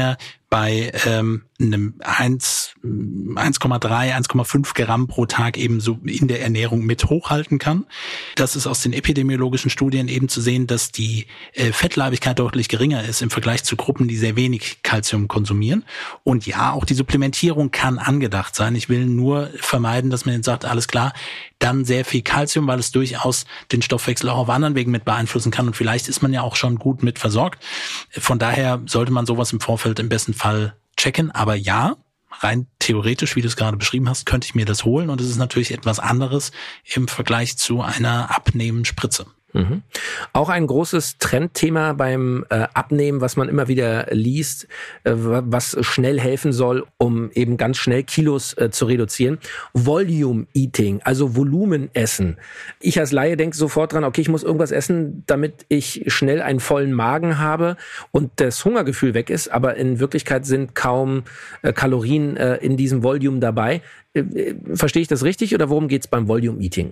bei ähm, einem eins Komma drei, eins Komma fünf Gramm pro Tag eben so in der Ernährung mit hochhalten kann. Das ist aus den epidemiologischen Studien eben zu sehen, dass die äh, Fettleibigkeit deutlich geringer ist im Vergleich zu Gruppen, die sehr wenig Kalzium konsumieren. Und ja, auch die Supplementierung kann angedacht sein. Ich will nur vermeiden, dass man jetzt sagt, alles klar, dann sehr viel Kalzium, weil es durchaus den Stoffwechsel auch auf anderen Wegen mit beeinflussen kann. Und vielleicht ist man ja auch schon gut mit versorgt. Von daher sollte man sowas im Vorfeld im besten Fall checken. Aber ja, rein theoretisch, wie du es gerade beschrieben hast, könnte ich mir das holen. Und es ist natürlich etwas anderes im Vergleich zu einer Abnehmen-Spritze. Mhm. Auch ein großes Trendthema beim äh, Abnehmen, was man immer wieder liest, äh, was schnell helfen soll, um eben ganz schnell Kilos äh, zu reduzieren. Volume Eating, also Volumenessen. Ich als Laie denke sofort dran, okay, ich muss irgendwas essen, damit ich schnell einen vollen Magen habe und das Hungergefühl weg ist, aber in Wirklichkeit sind kaum äh, Kalorien äh, in diesem Volume dabei. Äh, äh, verstehe ich das richtig oder worum geht's beim Volume Eating?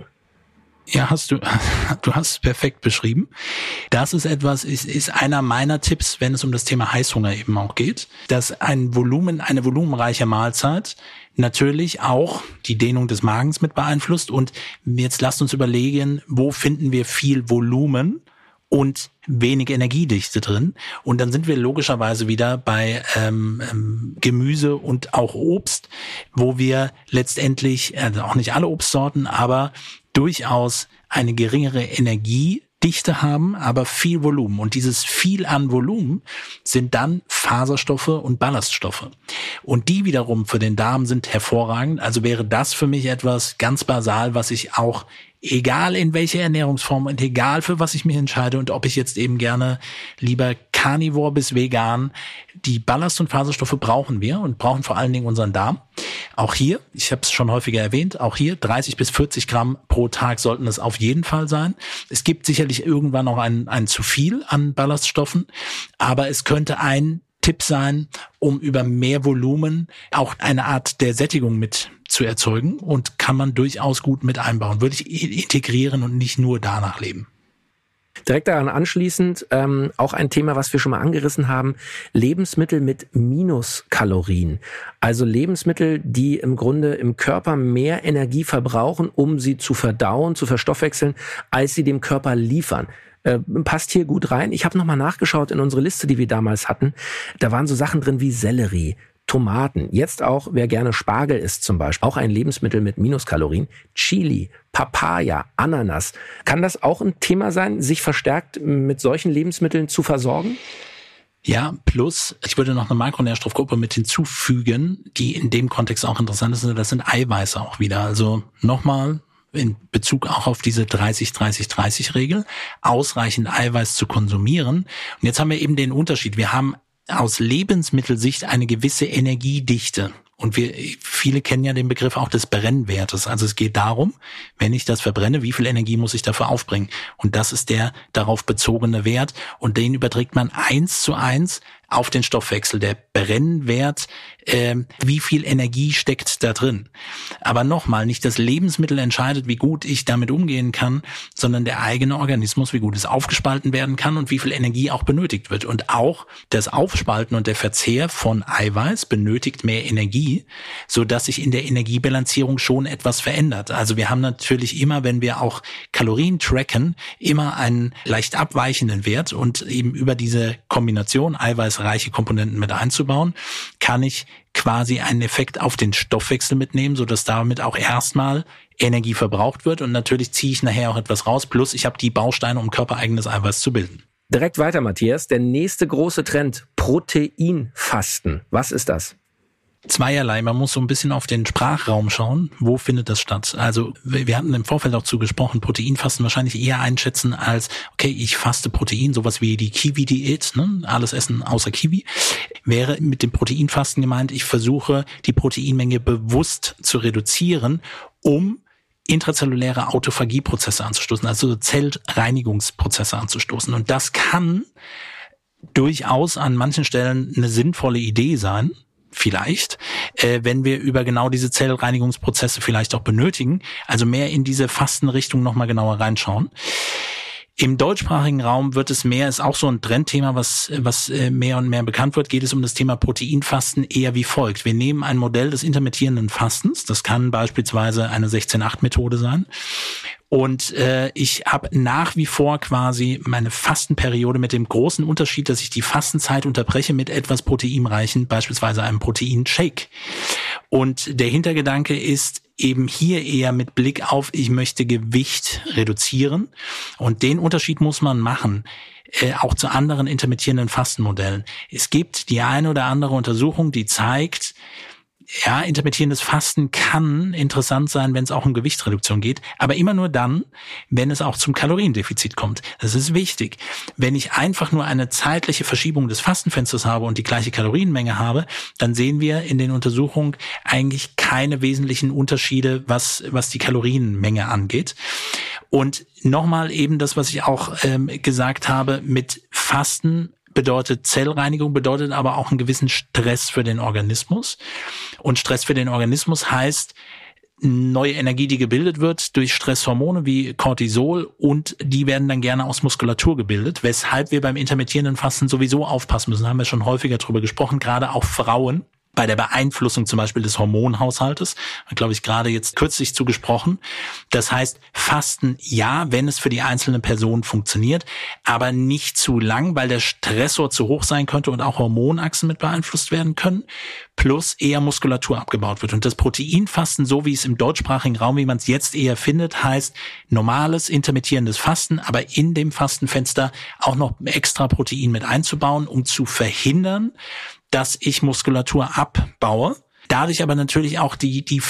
Ja, hast du, du hast es perfekt beschrieben. Das ist etwas, ist, ist einer meiner Tipps, wenn es um das Thema Heißhunger eben auch geht, dass ein Volumen, eine volumenreiche Mahlzeit natürlich auch die Dehnung des Magens mit beeinflusst. Und jetzt lasst uns überlegen, wo finden wir viel Volumen und wenig Energiedichte drin. Und dann sind wir logischerweise wieder bei ähm, ähm, Gemüse und auch Obst, wo wir letztendlich, also auch nicht alle Obstsorten, aber durchaus eine geringere Energiedichte haben, aber viel Volumen. Und dieses viel an Volumen sind dann Faserstoffe und Ballaststoffe. Und die wiederum für den Darm sind hervorragend. Also wäre das für mich etwas ganz basal, was ich auch, egal in welche Ernährungsform und egal für was ich mich entscheide und ob ich jetzt eben gerne lieber Carnivore bis vegan, die Ballast- und Faserstoffe brauchen wir und brauchen vor allen Dingen unseren Darm. Auch hier, ich habe es schon häufiger erwähnt, auch hier dreißig bis vierzig Gramm pro Tag sollten es auf jeden Fall sein. Es gibt sicherlich irgendwann noch ein, ein zu viel an Ballaststoffen, aber es könnte ein Tipp sein, um über mehr Volumen auch eine Art der Sättigung mit zu erzeugen und kann man durchaus gut mit einbauen. Würde ich integrieren und nicht nur danach leben. Direkt daran anschließend ähm, auch ein Thema, was wir schon mal angerissen haben, Lebensmittel mit Minuskalorien. Also Lebensmittel, die im Grunde im Körper mehr Energie verbrauchen, um sie zu verdauen, zu verstoffwechseln, als sie dem Körper liefern. Äh, passt hier gut rein. Ich habe nochmal nachgeschaut in unsere Liste, die wir damals hatten. Da waren so Sachen drin wie Sellerie, Tomaten, jetzt auch, wer gerne Spargel isst zum Beispiel, auch ein Lebensmittel mit Minuskalorien, Chili, Papaya, Ananas. Kann das auch ein Thema sein, sich verstärkt mit solchen Lebensmitteln zu versorgen? Ja, plus, ich würde noch eine Makronährstoffgruppe mit hinzufügen, die in dem Kontext auch interessant ist, das sind Eiweiße auch wieder. Also nochmal in Bezug auch auf diese dreißig dreißig dreißig Regel, ausreichend Eiweiß zu konsumieren. Und jetzt haben wir eben den Unterschied. Wir haben aus Lebensmittelsicht eine gewisse Energiedichte. Und wir, viele kennen ja den Begriff auch des Brennwertes. Also es geht darum, wenn ich das verbrenne, wie viel Energie muss ich dafür aufbringen? Und das ist der darauf bezogene Wert. Und den überträgt man eins zu eins auf den Stoffwechsel. Der Brennwert, äh, wie viel Energie steckt da drin? Aber nochmal, nicht das Lebensmittel entscheidet, wie gut ich damit umgehen kann, sondern der eigene Organismus, wie gut es aufgespalten werden kann und wie viel Energie auch benötigt wird. Und auch das Aufspalten und der Verzehr von Eiweiß benötigt mehr Energie, so dass sich in der Energiebilanzierung schon etwas verändert. Also wir haben natürlich immer, wenn wir auch Kalorien tracken, immer einen leicht abweichenden Wert und eben über diese Kombination eiweißreiche Komponenten mit einzubauen, kann ich quasi einen Effekt auf den Stoffwechsel mitnehmen, sodass damit auch erstmal Energie verbraucht wird und natürlich ziehe ich nachher auch etwas raus, plus ich habe die Bausteine, um körpereigenes Eiweiß zu bilden. Direkt weiter, Matthias. Der nächste große Trend, Proteinfasten. Was ist das? Zweierlei, man muss so ein bisschen auf den Sprachraum schauen, wo findet das statt. Also wir hatten im Vorfeld auch zugesprochen, Proteinfasten wahrscheinlich eher einschätzen als, okay, ich faste Protein, sowas wie die Kiwi-Diät, ne? Alles essen außer Kiwi. Wäre mit dem Proteinfasten gemeint, ich versuche die Proteinmenge bewusst zu reduzieren, um intrazelluläre Autophagieprozesse anzustoßen, also Zellreinigungsprozesse anzustoßen. Und das kann durchaus an manchen Stellen eine sinnvolle Idee sein, vielleicht, äh, wenn wir über genau diese Zellreinigungsprozesse vielleicht auch benötigen, also mehr in diese Fastenrichtung nochmal genauer reinschauen. Im deutschsprachigen Raum wird es mehr, ist auch so ein Trendthema, was was mehr und mehr bekannt wird, geht es um das Thema Proteinfasten eher wie folgt. Wir nehmen ein Modell des intermittierenden Fastens, das kann beispielsweise eine sechzehn acht Methode sein. Und äh, ich habe nach wie vor quasi meine Fastenperiode mit dem großen Unterschied, dass ich die Fastenzeit unterbreche mit etwas proteinreichen, beispielsweise einem Proteinshake. Und der Hintergedanke ist eben hier eher mit Blick auf, ich möchte Gewicht reduzieren. Und den Unterschied muss man machen, äh, auch zu anderen intermittierenden Fastenmodellen. Es gibt die eine oder andere Untersuchung, die zeigt, ja, intermittierendes Fasten kann interessant sein, wenn es auch um Gewichtsreduktion geht, aber immer nur dann, wenn es auch zum Kaloriendefizit kommt. Das ist wichtig. Wenn ich einfach nur eine zeitliche Verschiebung des Fastenfensters habe und die gleiche Kalorienmenge habe, dann sehen wir in den Untersuchungen eigentlich keine wesentlichen Unterschiede, was was die Kalorienmenge angeht. Und nochmal eben das, was ich auch ähm, gesagt habe, mit Fasten bedeutet Zellreinigung, bedeutet aber auch einen gewissen Stress für den Organismus. Und Stress für den Organismus heißt neue Energie, die gebildet wird durch Stresshormone wie Cortisol, und die werden dann gerne aus Muskulatur gebildet, weshalb wir beim intermittierenden Fasten sowieso aufpassen müssen. Da haben wir schon häufiger drüber gesprochen, gerade auch Frauen. Bei der Beeinflussung zum Beispiel des Hormonhaushaltes, glaube ich, gerade jetzt kürzlich zugesprochen. Das heißt, Fasten ja, wenn es für die einzelne Person funktioniert, aber nicht zu lang, weil der Stressor zu hoch sein könnte und auch Hormonachsen mit beeinflusst werden können, plus eher Muskulatur abgebaut wird. Und das Proteinfasten, so wie es im deutschsprachigen Raum, wie man es jetzt eher findet, heißt normales, intermittierendes Fasten, aber in dem Fastenfenster auch noch extra Protein mit einzubauen, um zu verhindern, dass ich Muskulatur abbaue, dadurch aber natürlich auch die die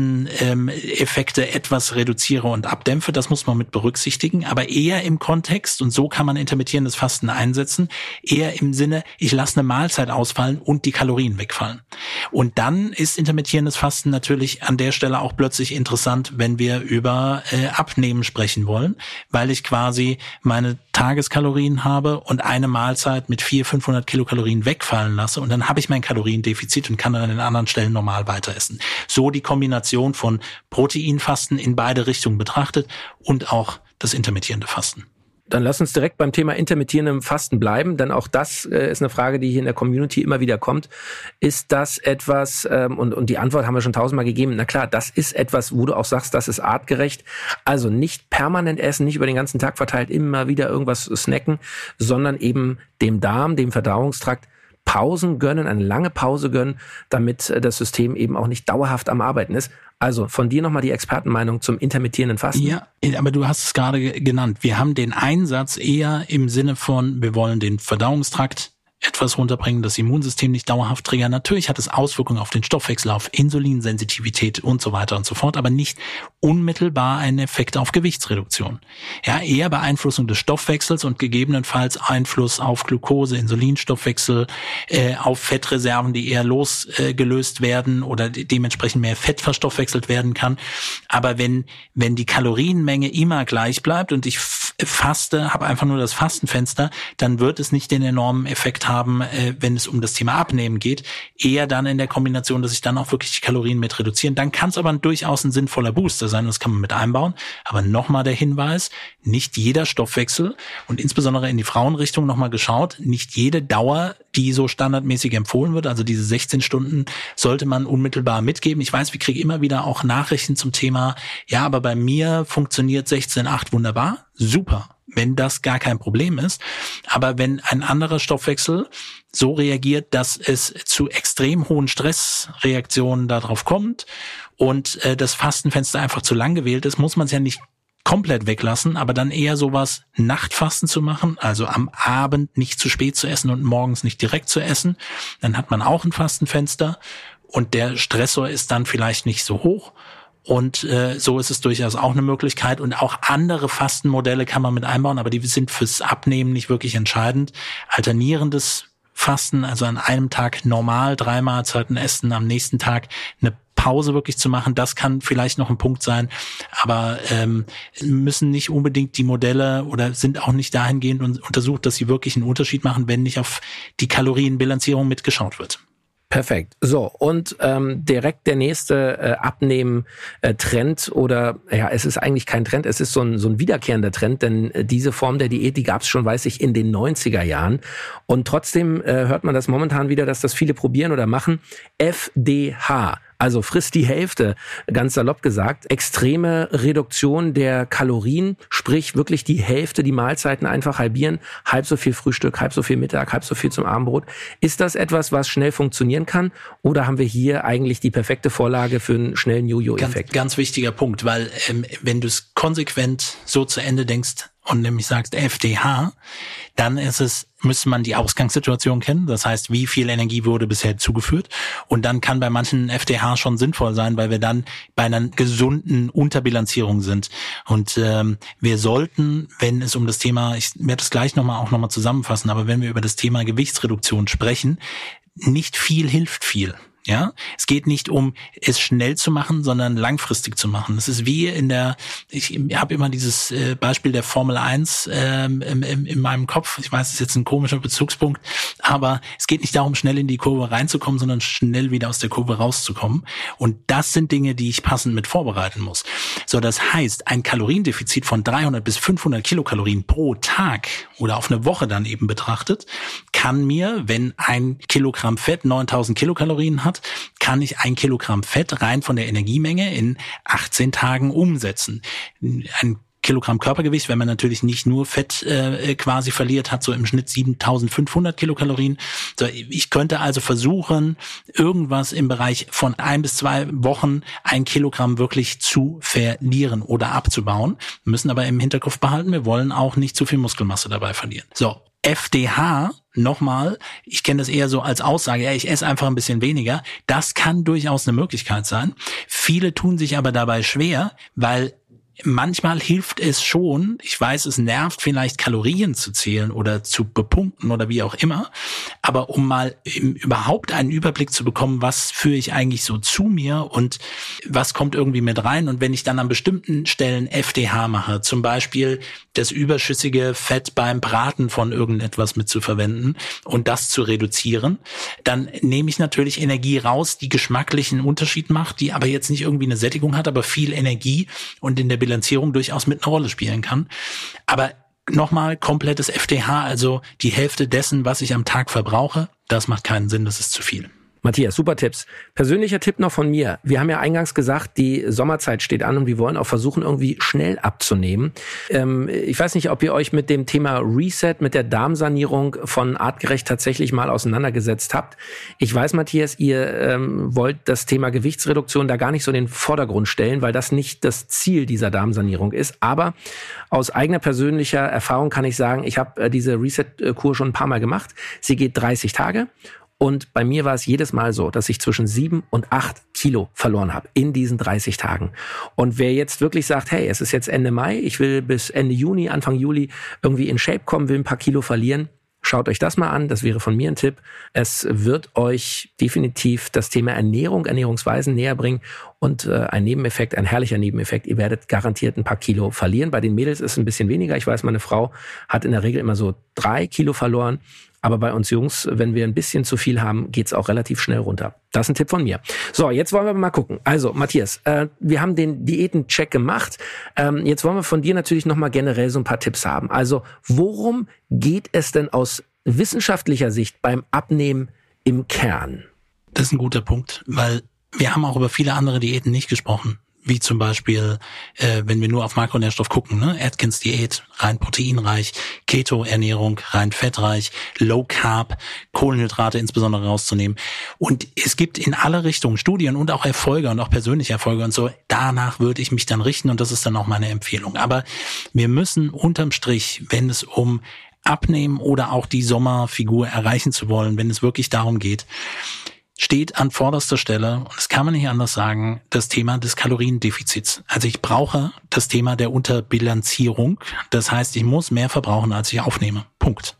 Fasteneffekte ähm, etwas reduziere und abdämpfe. Das muss man mit berücksichtigen, aber eher im Kontext, und so kann man intermittierendes Fasten einsetzen, eher im Sinne, ich lasse eine Mahlzeit ausfallen und die Kalorien wegfallen. Und dann ist intermittierendes Fasten natürlich an der Stelle auch plötzlich interessant, wenn wir über äh, Abnehmen sprechen wollen, weil ich quasi meine Tageskalorien habe und eine Mahlzeit mit vierhundert, fünfhundert Kilokalorien wegfallen lasse, und dann habe ich mein Kaloriendefizit und kann dann an den anderen Stellen normal weiter essen. So die Kombination von Proteinfasten in beide Richtungen betrachtet und auch das intermittierende Fasten. Dann lass uns direkt beim Thema intermittierendem Fasten bleiben, denn auch das äh, ist eine Frage, die hier in der Community immer wieder kommt. Ist das etwas, ähm, und, und die Antwort haben wir schon tausendmal gegeben, na klar, das ist etwas, wo du auch sagst, das ist artgerecht. Also nicht permanent essen, nicht über den ganzen Tag verteilt immer wieder irgendwas snacken, sondern eben dem Darm, dem Verdauungstrakt Pausen gönnen, eine lange Pause gönnen, damit das System eben auch nicht dauerhaft am Arbeiten ist. Also von dir nochmal die Expertenmeinung zum intermittierenden Fasten. Ja, aber du hast es gerade genannt. Wir haben den Einsatz eher im Sinne von, wir wollen den Verdauungstrakt etwas runterbringen, das Immunsystem nicht dauerhaft triggern. Natürlich hat es Auswirkungen auf den Stoffwechsel, auf Insulinsensitivität und so weiter und so fort, aber nicht unmittelbar einen Effekt auf Gewichtsreduktion. Ja, eher Beeinflussung des Stoffwechsels und gegebenenfalls Einfluss auf Glucose, Insulinstoffwechsel, äh, auf Fettreserven, die eher losgelöst äh, werden oder dementsprechend mehr Fett verstoffwechselt werden kann. Aber wenn wenn die Kalorienmenge immer gleich bleibt und ich faste, habe einfach nur das Fastenfenster, dann wird es nicht den enormen Effekt haben, äh, wenn es um das Thema Abnehmen geht. Eher dann in der Kombination, dass ich dann auch wirklich die Kalorien mit reduzieren. Dann kann es aber durchaus ein sinnvoller Booster sein, das kann man mit einbauen. Aber nochmal der Hinweis, nicht jeder Stoffwechsel, und insbesondere in die Frauenrichtung nochmal geschaut, nicht jede Dauer, die so standardmäßig empfohlen wird, also diese sechzehn Stunden, sollte man unmittelbar mitgeben. Ich weiß, wir kriegen immer wieder auch Nachrichten zum Thema, ja, aber bei mir funktioniert sechzehn acht wunderbar. Super, wenn das gar kein Problem ist. Aber wenn ein anderer Stoffwechsel so reagiert, dass es zu extrem hohen Stressreaktionen darauf kommt und äh, das Fastenfenster einfach zu lang gewählt ist, muss man es ja nicht komplett weglassen, aber dann eher sowas Nachtfasten zu machen, also am Abend nicht zu spät zu essen und morgens nicht direkt zu essen. Dann hat man auch ein Fastenfenster und der Stressor ist dann vielleicht nicht so hoch. Und äh, so ist es durchaus auch eine Möglichkeit. Und auch andere Fastenmodelle kann man mit einbauen, aber die sind fürs Abnehmen nicht wirklich entscheidend. Alternierendes Fasten, also an einem Tag normal drei Mahlzeiten essen, am nächsten Tag eine Pause wirklich zu machen, das kann vielleicht noch ein Punkt sein, aber ähm, müssen nicht unbedingt die Modelle oder sind auch nicht dahingehend untersucht, dass sie wirklich einen Unterschied machen, wenn nicht auf die Kalorienbilanzierung mitgeschaut wird. Perfekt. So, und ähm, direkt der nächste äh, Abnehmen-Trend äh, oder, ja, es ist eigentlich kein Trend, es ist so ein, so ein wiederkehrender Trend, denn äh, diese Form der Diät, die gab es schon, weiß ich, in den neunziger Jahren. Und trotzdem äh, hört man das momentan wieder, dass das viele probieren oder machen. F D H. Also frisst die Hälfte, ganz salopp gesagt. Extreme Reduktion der Kalorien, sprich wirklich die Hälfte, die Mahlzeiten einfach halbieren. Halb so viel Frühstück, halb so viel Mittag, halb so viel zum Abendbrot. Ist das etwas, was schnell funktionieren kann? Oder haben wir hier eigentlich die perfekte Vorlage für einen schnellen Jojo-Effekt? Ganz, ganz wichtiger Punkt, weil ähm, wenn du es konsequent so zu Ende denkst und nämlich sagst F D H, dann ist es, müsste man die Ausgangssituation kennen. Das heißt, wie viel Energie wurde bisher zugeführt? Und dann kann bei manchen F D H schon sinnvoll sein, weil wir dann bei einer gesunden Unterbilanzierung sind. Und ähm, wir sollten, wenn es um das Thema, ich werde es gleich nochmal auch nochmal zusammenfassen, aber wenn wir über das Thema Gewichtsreduktion sprechen, nicht viel hilft viel. Ja, es geht nicht um, es schnell zu machen, sondern langfristig zu machen. Es ist wie in der, ich habe immer dieses äh, Beispiel der Formel eins ähm, im, im, in meinem Kopf. Ich weiß, es ist jetzt ein komischer Bezugspunkt, aber es geht nicht darum, schnell in die Kurve reinzukommen, sondern schnell wieder aus der Kurve rauszukommen. Und das sind Dinge, die ich passend mit vorbereiten muss. So, das heißt, ein Kaloriendefizit von dreihundert bis fünfhundert Kilokalorien pro Tag oder auf eine Woche dann eben betrachtet, kann mir, wenn ein Kilogramm Fett neuntausend Kilokalorien hat, kann ich ein Kilogramm Fett rein von der Energiemenge in achtzehn Tagen umsetzen. Ein Kilogramm Körpergewicht, wenn man natürlich nicht nur Fett äh, quasi verliert, hat so im Schnitt siebentausendfünfhundert Kilokalorien. So, ich könnte also versuchen, irgendwas im Bereich von ein bis zwei Wochen ein Kilogramm wirklich zu verlieren oder abzubauen. Wir müssen aber im Hinterkopf behalten, wir wollen auch nicht zu viel Muskelmasse dabei verlieren. So, F D H, nochmal, ich kenne das eher so als Aussage, ja, ich esse einfach ein bisschen weniger. Das kann durchaus eine Möglichkeit sein. Viele tun sich aber dabei schwer, weil manchmal hilft es schon, ich weiß, es nervt vielleicht Kalorien zu zählen oder zu bepunkten oder wie auch immer, aber um mal überhaupt einen Überblick zu bekommen, was führe ich eigentlich so zu mir und was kommt irgendwie mit rein, und wenn ich dann an bestimmten Stellen F D H mache, zum Beispiel das überschüssige Fett beim Braten von irgendetwas mit zu verwenden und das zu reduzieren, dann nehme ich natürlich Energie raus, die geschmacklichen Unterschied macht, die aber jetzt nicht irgendwie eine Sättigung hat, aber viel Energie und in der Bilanzierung durchaus mit einer Rolle spielen kann. Aber nochmal, komplettes F D H, also die Hälfte dessen, was ich am Tag verbrauche, das macht keinen Sinn, das ist zu viel. Matthias, super Tipps. Persönlicher Tipp noch von mir. Wir haben ja eingangs gesagt, die Sommerzeit steht an und wir wollen auch versuchen, irgendwie schnell abzunehmen. Ähm, ich weiß nicht, ob ihr euch mit dem Thema Reset, mit der Darmsanierung von Artgerecht tatsächlich mal auseinandergesetzt habt. Ich weiß, Matthias, ihr ähm, wollt das Thema Gewichtsreduktion da gar nicht so in den Vordergrund stellen, weil das nicht das Ziel dieser Darmsanierung ist. Aber aus eigener persönlicher Erfahrung kann ich sagen, ich habe äh, diese Reset-Kur schon ein paar Mal gemacht. Sie geht dreißig Tage. Und bei mir war es jedes Mal so, dass ich zwischen sieben und acht Kilo verloren habe in diesen dreißig Tagen. Und wer jetzt wirklich sagt, hey, es ist jetzt Ende Mai, ich will bis Ende Juni, Anfang Juli irgendwie in Shape kommen, will ein paar Kilo verlieren, schaut euch das mal an, das wäre von mir ein Tipp. Es wird euch definitiv das Thema Ernährung, Ernährungsweisen näher bringen und äh, ein Nebeneffekt, ein herrlicher Nebeneffekt, ihr werdet garantiert ein paar Kilo verlieren. Bei den Mädels ist es ein bisschen weniger. Ich weiß, meine Frau hat in der Regel immer so drei Kilo verloren. Aber bei uns Jungs, wenn wir ein bisschen zu viel haben, geht's auch relativ schnell runter. Das ist ein Tipp von mir. So, jetzt wollen wir mal gucken. Also, Matthias, äh, wir haben den Diätencheck gemacht. Ähm, jetzt wollen wir von dir natürlich nochmal generell so ein paar Tipps haben. Also, worum geht es denn aus wissenschaftlicher Sicht beim Abnehmen im Kern? Das ist ein guter Punkt, weil wir haben auch über viele andere Diäten nicht gesprochen. Wie zum Beispiel, äh, wenn wir nur auf Makronährstoff gucken, ne? Atkins Diät, rein proteinreich, Keto-Ernährung, rein fettreich, Low Carb, Kohlenhydrate insbesondere rauszunehmen. Und es gibt in alle Richtungen Studien und auch Erfolge und auch persönliche Erfolge und so. Danach würde ich mich dann richten und das ist dann auch meine Empfehlung. Aber wir müssen unterm Strich, wenn es um Abnehmen oder auch die Sommerfigur erreichen zu wollen, wenn es wirklich darum geht, steht an vorderster Stelle, und das kann man nicht anders sagen, das Thema des Kaloriendefizits. Also ich brauche das Thema der Unterbilanzierung. Das heißt, ich muss mehr verbrauchen, als ich aufnehme. Punkt.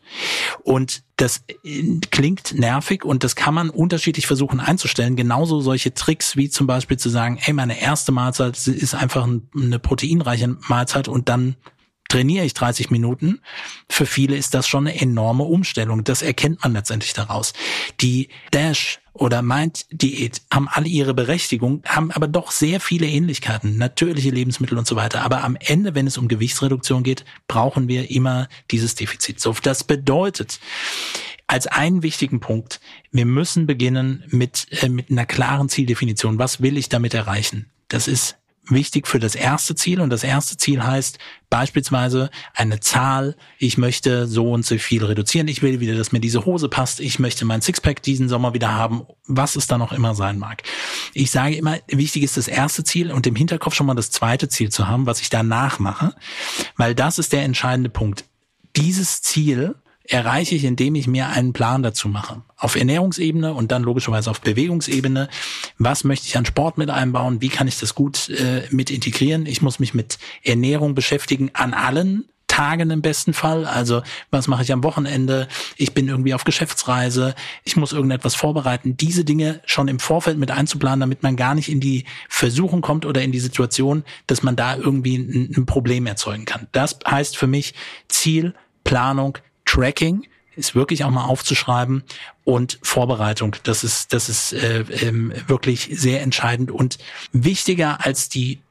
Und das klingt nervig und das kann man unterschiedlich versuchen einzustellen. Genauso solche Tricks wie zum Beispiel zu sagen, hey, meine erste Mahlzeit ist einfach eine proteinreiche Mahlzeit und dann trainiere ich dreißig Minuten. Für viele ist das schon eine enorme Umstellung. Das erkennt man letztendlich daraus. Die Dash oder Mind-Diät haben alle ihre Berechtigung, haben aber doch sehr viele Ähnlichkeiten, natürliche Lebensmittel und so weiter. Aber am Ende, wenn es um Gewichtsreduktion geht, brauchen wir immer dieses Defizit. So, das bedeutet, als einen wichtigen Punkt, wir müssen beginnen mit, äh, mit einer klaren Zieldefinition. Was will ich damit erreichen? Das ist wichtig für das erste Ziel, und das erste Ziel heißt beispielsweise eine Zahl, ich möchte so und so viel reduzieren, ich will wieder, dass mir diese Hose passt, ich möchte mein Sixpack diesen Sommer wieder haben, was es dann auch immer sein mag. Ich sage immer, wichtig ist das erste Ziel und im Hinterkopf schon mal das zweite Ziel zu haben, was ich danach mache, weil das ist der entscheidende Punkt. Dieses Ziel erreiche ich, indem ich mir einen Plan dazu mache. Auf Ernährungsebene und dann logischerweise auf Bewegungsebene. Was möchte ich an Sport mit einbauen? Wie kann ich das gut äh, mit integrieren? Ich muss mich mit Ernährung beschäftigen an allen Tagen im besten Fall. Also was mache ich am Wochenende? Ich bin irgendwie auf Geschäftsreise. Ich muss irgendetwas vorbereiten. Diese Dinge schon im Vorfeld mit einzuplanen, damit man gar nicht in die Versuchung kommt oder in die Situation, dass man da irgendwie ein, ein Problem erzeugen kann. Das heißt für mich Ziel, Planung, Tracking ist wirklich auch mal aufzuschreiben und Vorbereitung. Das ist das ist äh, ähm, wirklich sehr entscheidend und wichtiger als die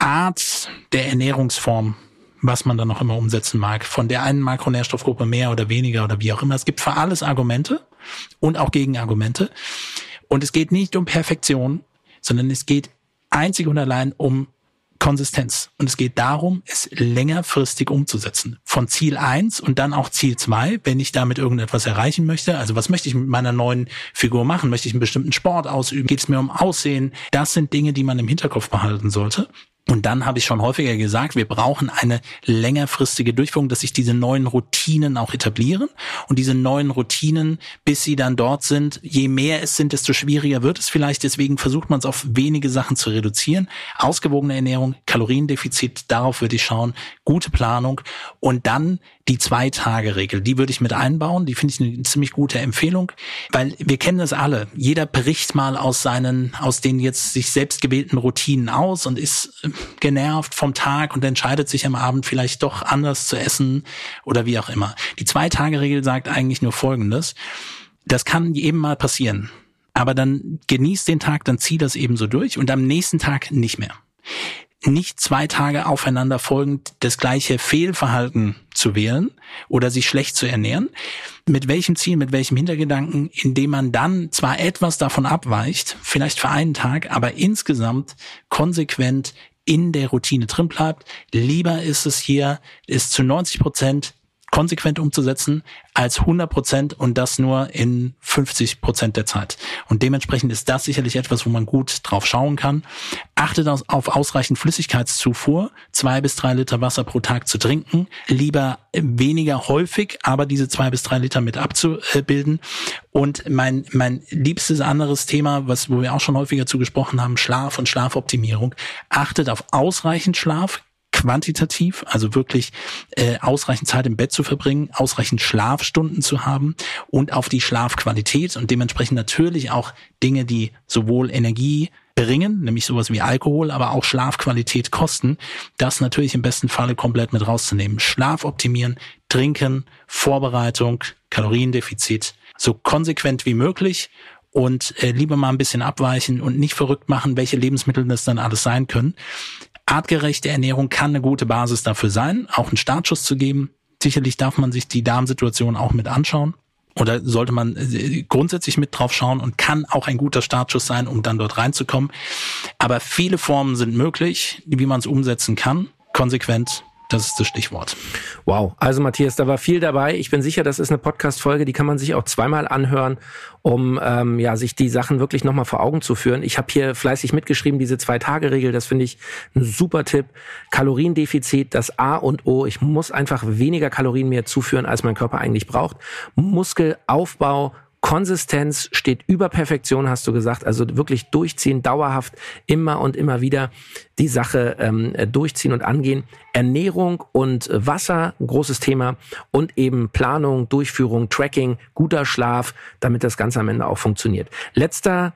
Art der Ernährungsform, was man dann noch immer umsetzen mag. Von der einen Makronährstoffgruppe mehr oder weniger oder wie auch immer. Es gibt für alles Argumente und auch Gegenargumente. Und es geht nicht um Perfektion, sondern es geht einzig und allein um Konsistenz. Und es geht darum, es längerfristig umzusetzen. Von Ziel eins und dann auch Ziel zwei, wenn ich damit irgendetwas erreichen möchte. Also was möchte ich mit meiner neuen Figur machen? Möchte ich einen bestimmten Sport ausüben? Geht es mir um Aussehen? Das sind Dinge, die man im Hinterkopf behalten sollte. Und dann habe ich schon häufiger gesagt, wir brauchen eine längerfristige Durchführung, dass sich diese neuen Routinen auch etablieren. Und diese neuen Routinen, bis sie dann dort sind, je mehr es sind, desto schwieriger wird es vielleicht. Deswegen versucht man es auf wenige Sachen zu reduzieren. Ausgewogene Ernährung, Kaloriendefizit, darauf würde ich schauen, gute Planung und dann die Zwei-Tage-Regel, die würde ich mit einbauen. Die finde ich eine ziemlich gute Empfehlung, weil wir kennen das alle. Jeder bricht mal aus seinen, aus den jetzt sich selbst gewählten Routinen aus und ist genervt vom Tag und entscheidet sich am Abend vielleicht doch anders zu essen oder wie auch immer. Die Zwei-Tage-Regel sagt eigentlich nur Folgendes: Das kann jedem mal passieren, aber dann genieß den Tag, dann zieh das eben so durch und am nächsten Tag nicht mehr. Nicht zwei Tage aufeinander folgend das gleiche Fehlverhalten zu wählen oder sich schlecht zu ernähren. Mit welchem Ziel, mit welchem Hintergedanken, indem man dann zwar etwas davon abweicht, vielleicht für einen Tag, aber insgesamt konsequent in der Routine drin bleibt. Lieber ist es hier, ist zu neunzig Prozent konsequent umzusetzen, als hundert Prozent und das nur in fünfzig Prozent der Zeit. Und dementsprechend ist das sicherlich etwas, wo man gut drauf schauen kann. Achtet auf ausreichend Flüssigkeitszufuhr, zwei bis drei Liter Wasser pro Tag zu trinken. Lieber weniger häufig, aber diese zwei bis drei Liter mit abzubilden. Und mein mein liebstes anderes Thema, was wo wir auch schon häufiger zugesprochen haben, Schlaf und Schlafoptimierung. Achtet auf ausreichend Schlaf, quantitativ, also wirklich äh, ausreichend Zeit im Bett zu verbringen, ausreichend Schlafstunden zu haben und auf die Schlafqualität und dementsprechend natürlich auch Dinge, die sowohl Energie bringen, nämlich sowas wie Alkohol, aber auch Schlafqualität kosten, das natürlich im besten Falle komplett mit rauszunehmen. Schlaf optimieren, trinken, Vorbereitung, Kaloriendefizit, so konsequent wie möglich und äh, lieber mal ein bisschen abweichen und nicht verrückt machen, welche Lebensmittel das dann alles sein können. Artgerechte Ernährung kann eine gute Basis dafür sein, auch einen Startschuss zu geben. Sicherlich darf man sich die Darmsituation auch mit anschauen oder sollte man grundsätzlich mit drauf schauen und kann auch ein guter Startschuss sein, um dann dort reinzukommen. Aber viele Formen sind möglich, wie man es umsetzen kann, konsequent. Das ist das Stichwort. Wow, also Matthias, da war viel dabei. Ich bin sicher, das ist eine Podcast-Folge, die kann man sich auch zweimal anhören, um ähm, ja sich die Sachen wirklich nochmal vor Augen zu führen. Ich habe hier fleißig mitgeschrieben, diese Zwei-Tage-Regel, das finde ich ein super Tipp. Kaloriendefizit, das A und O. Ich muss einfach weniger Kalorien mir zuführen, als mein Körper eigentlich braucht. Muskelaufbau, Konsistenz steht über Perfektion, hast du gesagt. Also wirklich durchziehen, dauerhaft, immer und immer wieder die Sache ähm, durchziehen und angehen. Ernährung und Wasser, ein großes Thema. Und eben Planung, Durchführung, Tracking, guter Schlaf, damit das Ganze am Ende auch funktioniert. Letzter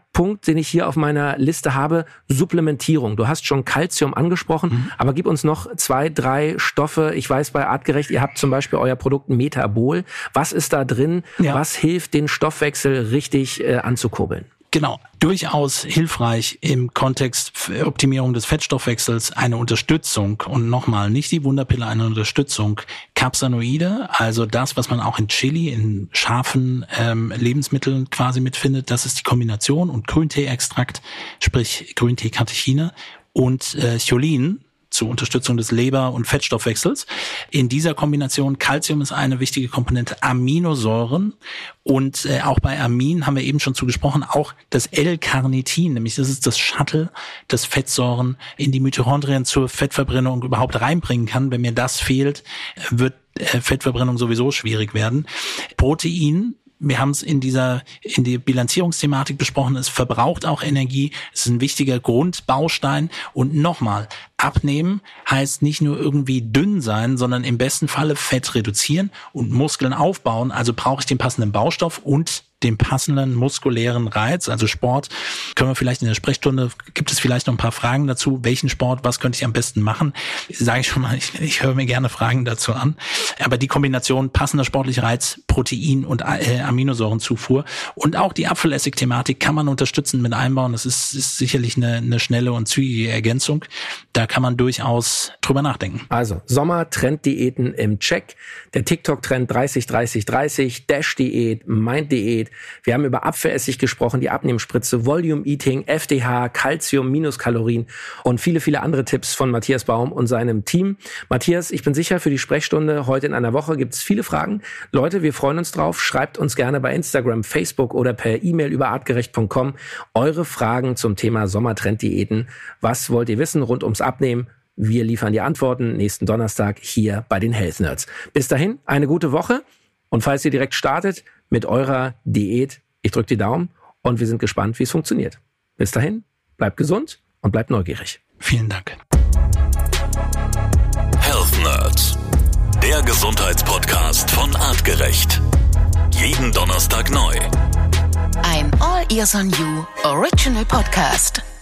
Punkt, den ich hier auf meiner Liste habe, Supplementierung. Du hast schon Calcium angesprochen, mhm. aber gib uns noch zwei, drei Stoffe. Ich weiß, bei Artgerecht, ihr habt zum Beispiel euer Produkt Metabol. Was ist da drin? Ja. Was hilft, den Stoffwechsel richtig äh, anzukurbeln? Genau, durchaus hilfreich im Kontext Optimierung des Fettstoffwechsels eine Unterstützung und nochmal nicht die Wunderpille, eine Unterstützung Capsainoide, also das, was man auch in Chili, in scharfen ähm, Lebensmitteln quasi mitfindet, das ist die Kombination und Grüntee-Extrakt, sprich Grüntee-Katechine und äh, Cholin zur Unterstützung des Leber- und Fettstoffwechsels. In dieser Kombination Calcium ist eine wichtige Komponente, Aminosäuren und äh, auch bei Amin haben wir eben schon zugesprochen, auch das L-Carnitin, nämlich das ist das Shuttle, das Fettsäuren in die Mitochondrien zur Fettverbrennung überhaupt reinbringen kann. Wenn mir das fehlt, wird äh, Fettverbrennung sowieso schwierig werden. Protein, wir haben es in dieser, in der Bilanzierungsthematik besprochen, es verbraucht auch Energie, es ist ein wichtiger Grundbaustein und nochmal, abnehmen heißt nicht nur irgendwie dünn sein, sondern im besten Falle Fett reduzieren und Muskeln aufbauen, also brauche ich den passenden Baustoff und den passenden muskulären Reiz, also Sport. Können wir vielleicht in der Sprechstunde, gibt es vielleicht noch ein paar Fragen dazu, welchen Sport, was könnte ich am besten machen? Sage ich schon mal, ich, ich höre mir gerne Fragen dazu an. Aber die Kombination passender sportlicher Reiz, Protein und äh, Aminosäurenzufuhr und auch die Apfelessig-Thematik kann man unterstützen mit einbauen. Das ist, ist sicherlich eine, eine schnelle und zügige Ergänzung. Da kann man durchaus drüber nachdenken. Also Sommer-Trend-Diäten im Check. Der TikTok-Trend dreißig dreißig dreißig, Dash-Diät, Mind-Diät. Wir haben über Apfelessig gesprochen, die Abnehmspritze, Volume Eating, F D H, Calcium, Minuskalorien und viele, viele andere Tipps von Matthias Baum und seinem Team. Matthias, ich bin sicher, für die Sprechstunde heute in einer Woche gibt es viele Fragen. Leute, wir freuen uns drauf. Schreibt uns gerne bei Instagram, Facebook oder per E-Mail über artgerecht punkt com eure Fragen zum Thema Sommertrenddiäten. Was wollt ihr wissen rund ums Abnehmen? Wir liefern die Antworten nächsten Donnerstag hier bei den Health Nerds. Bis dahin, eine gute Woche. Und falls ihr direkt startet mit eurer Diät, ich drücke die Daumen und wir sind gespannt, wie es funktioniert. Bis dahin, bleibt gesund und bleibt neugierig. Vielen Dank. Health Nerds, der Gesundheitspodcast von Artgerecht. Jeden Donnerstag neu. Ein All Ears on You Original Podcast.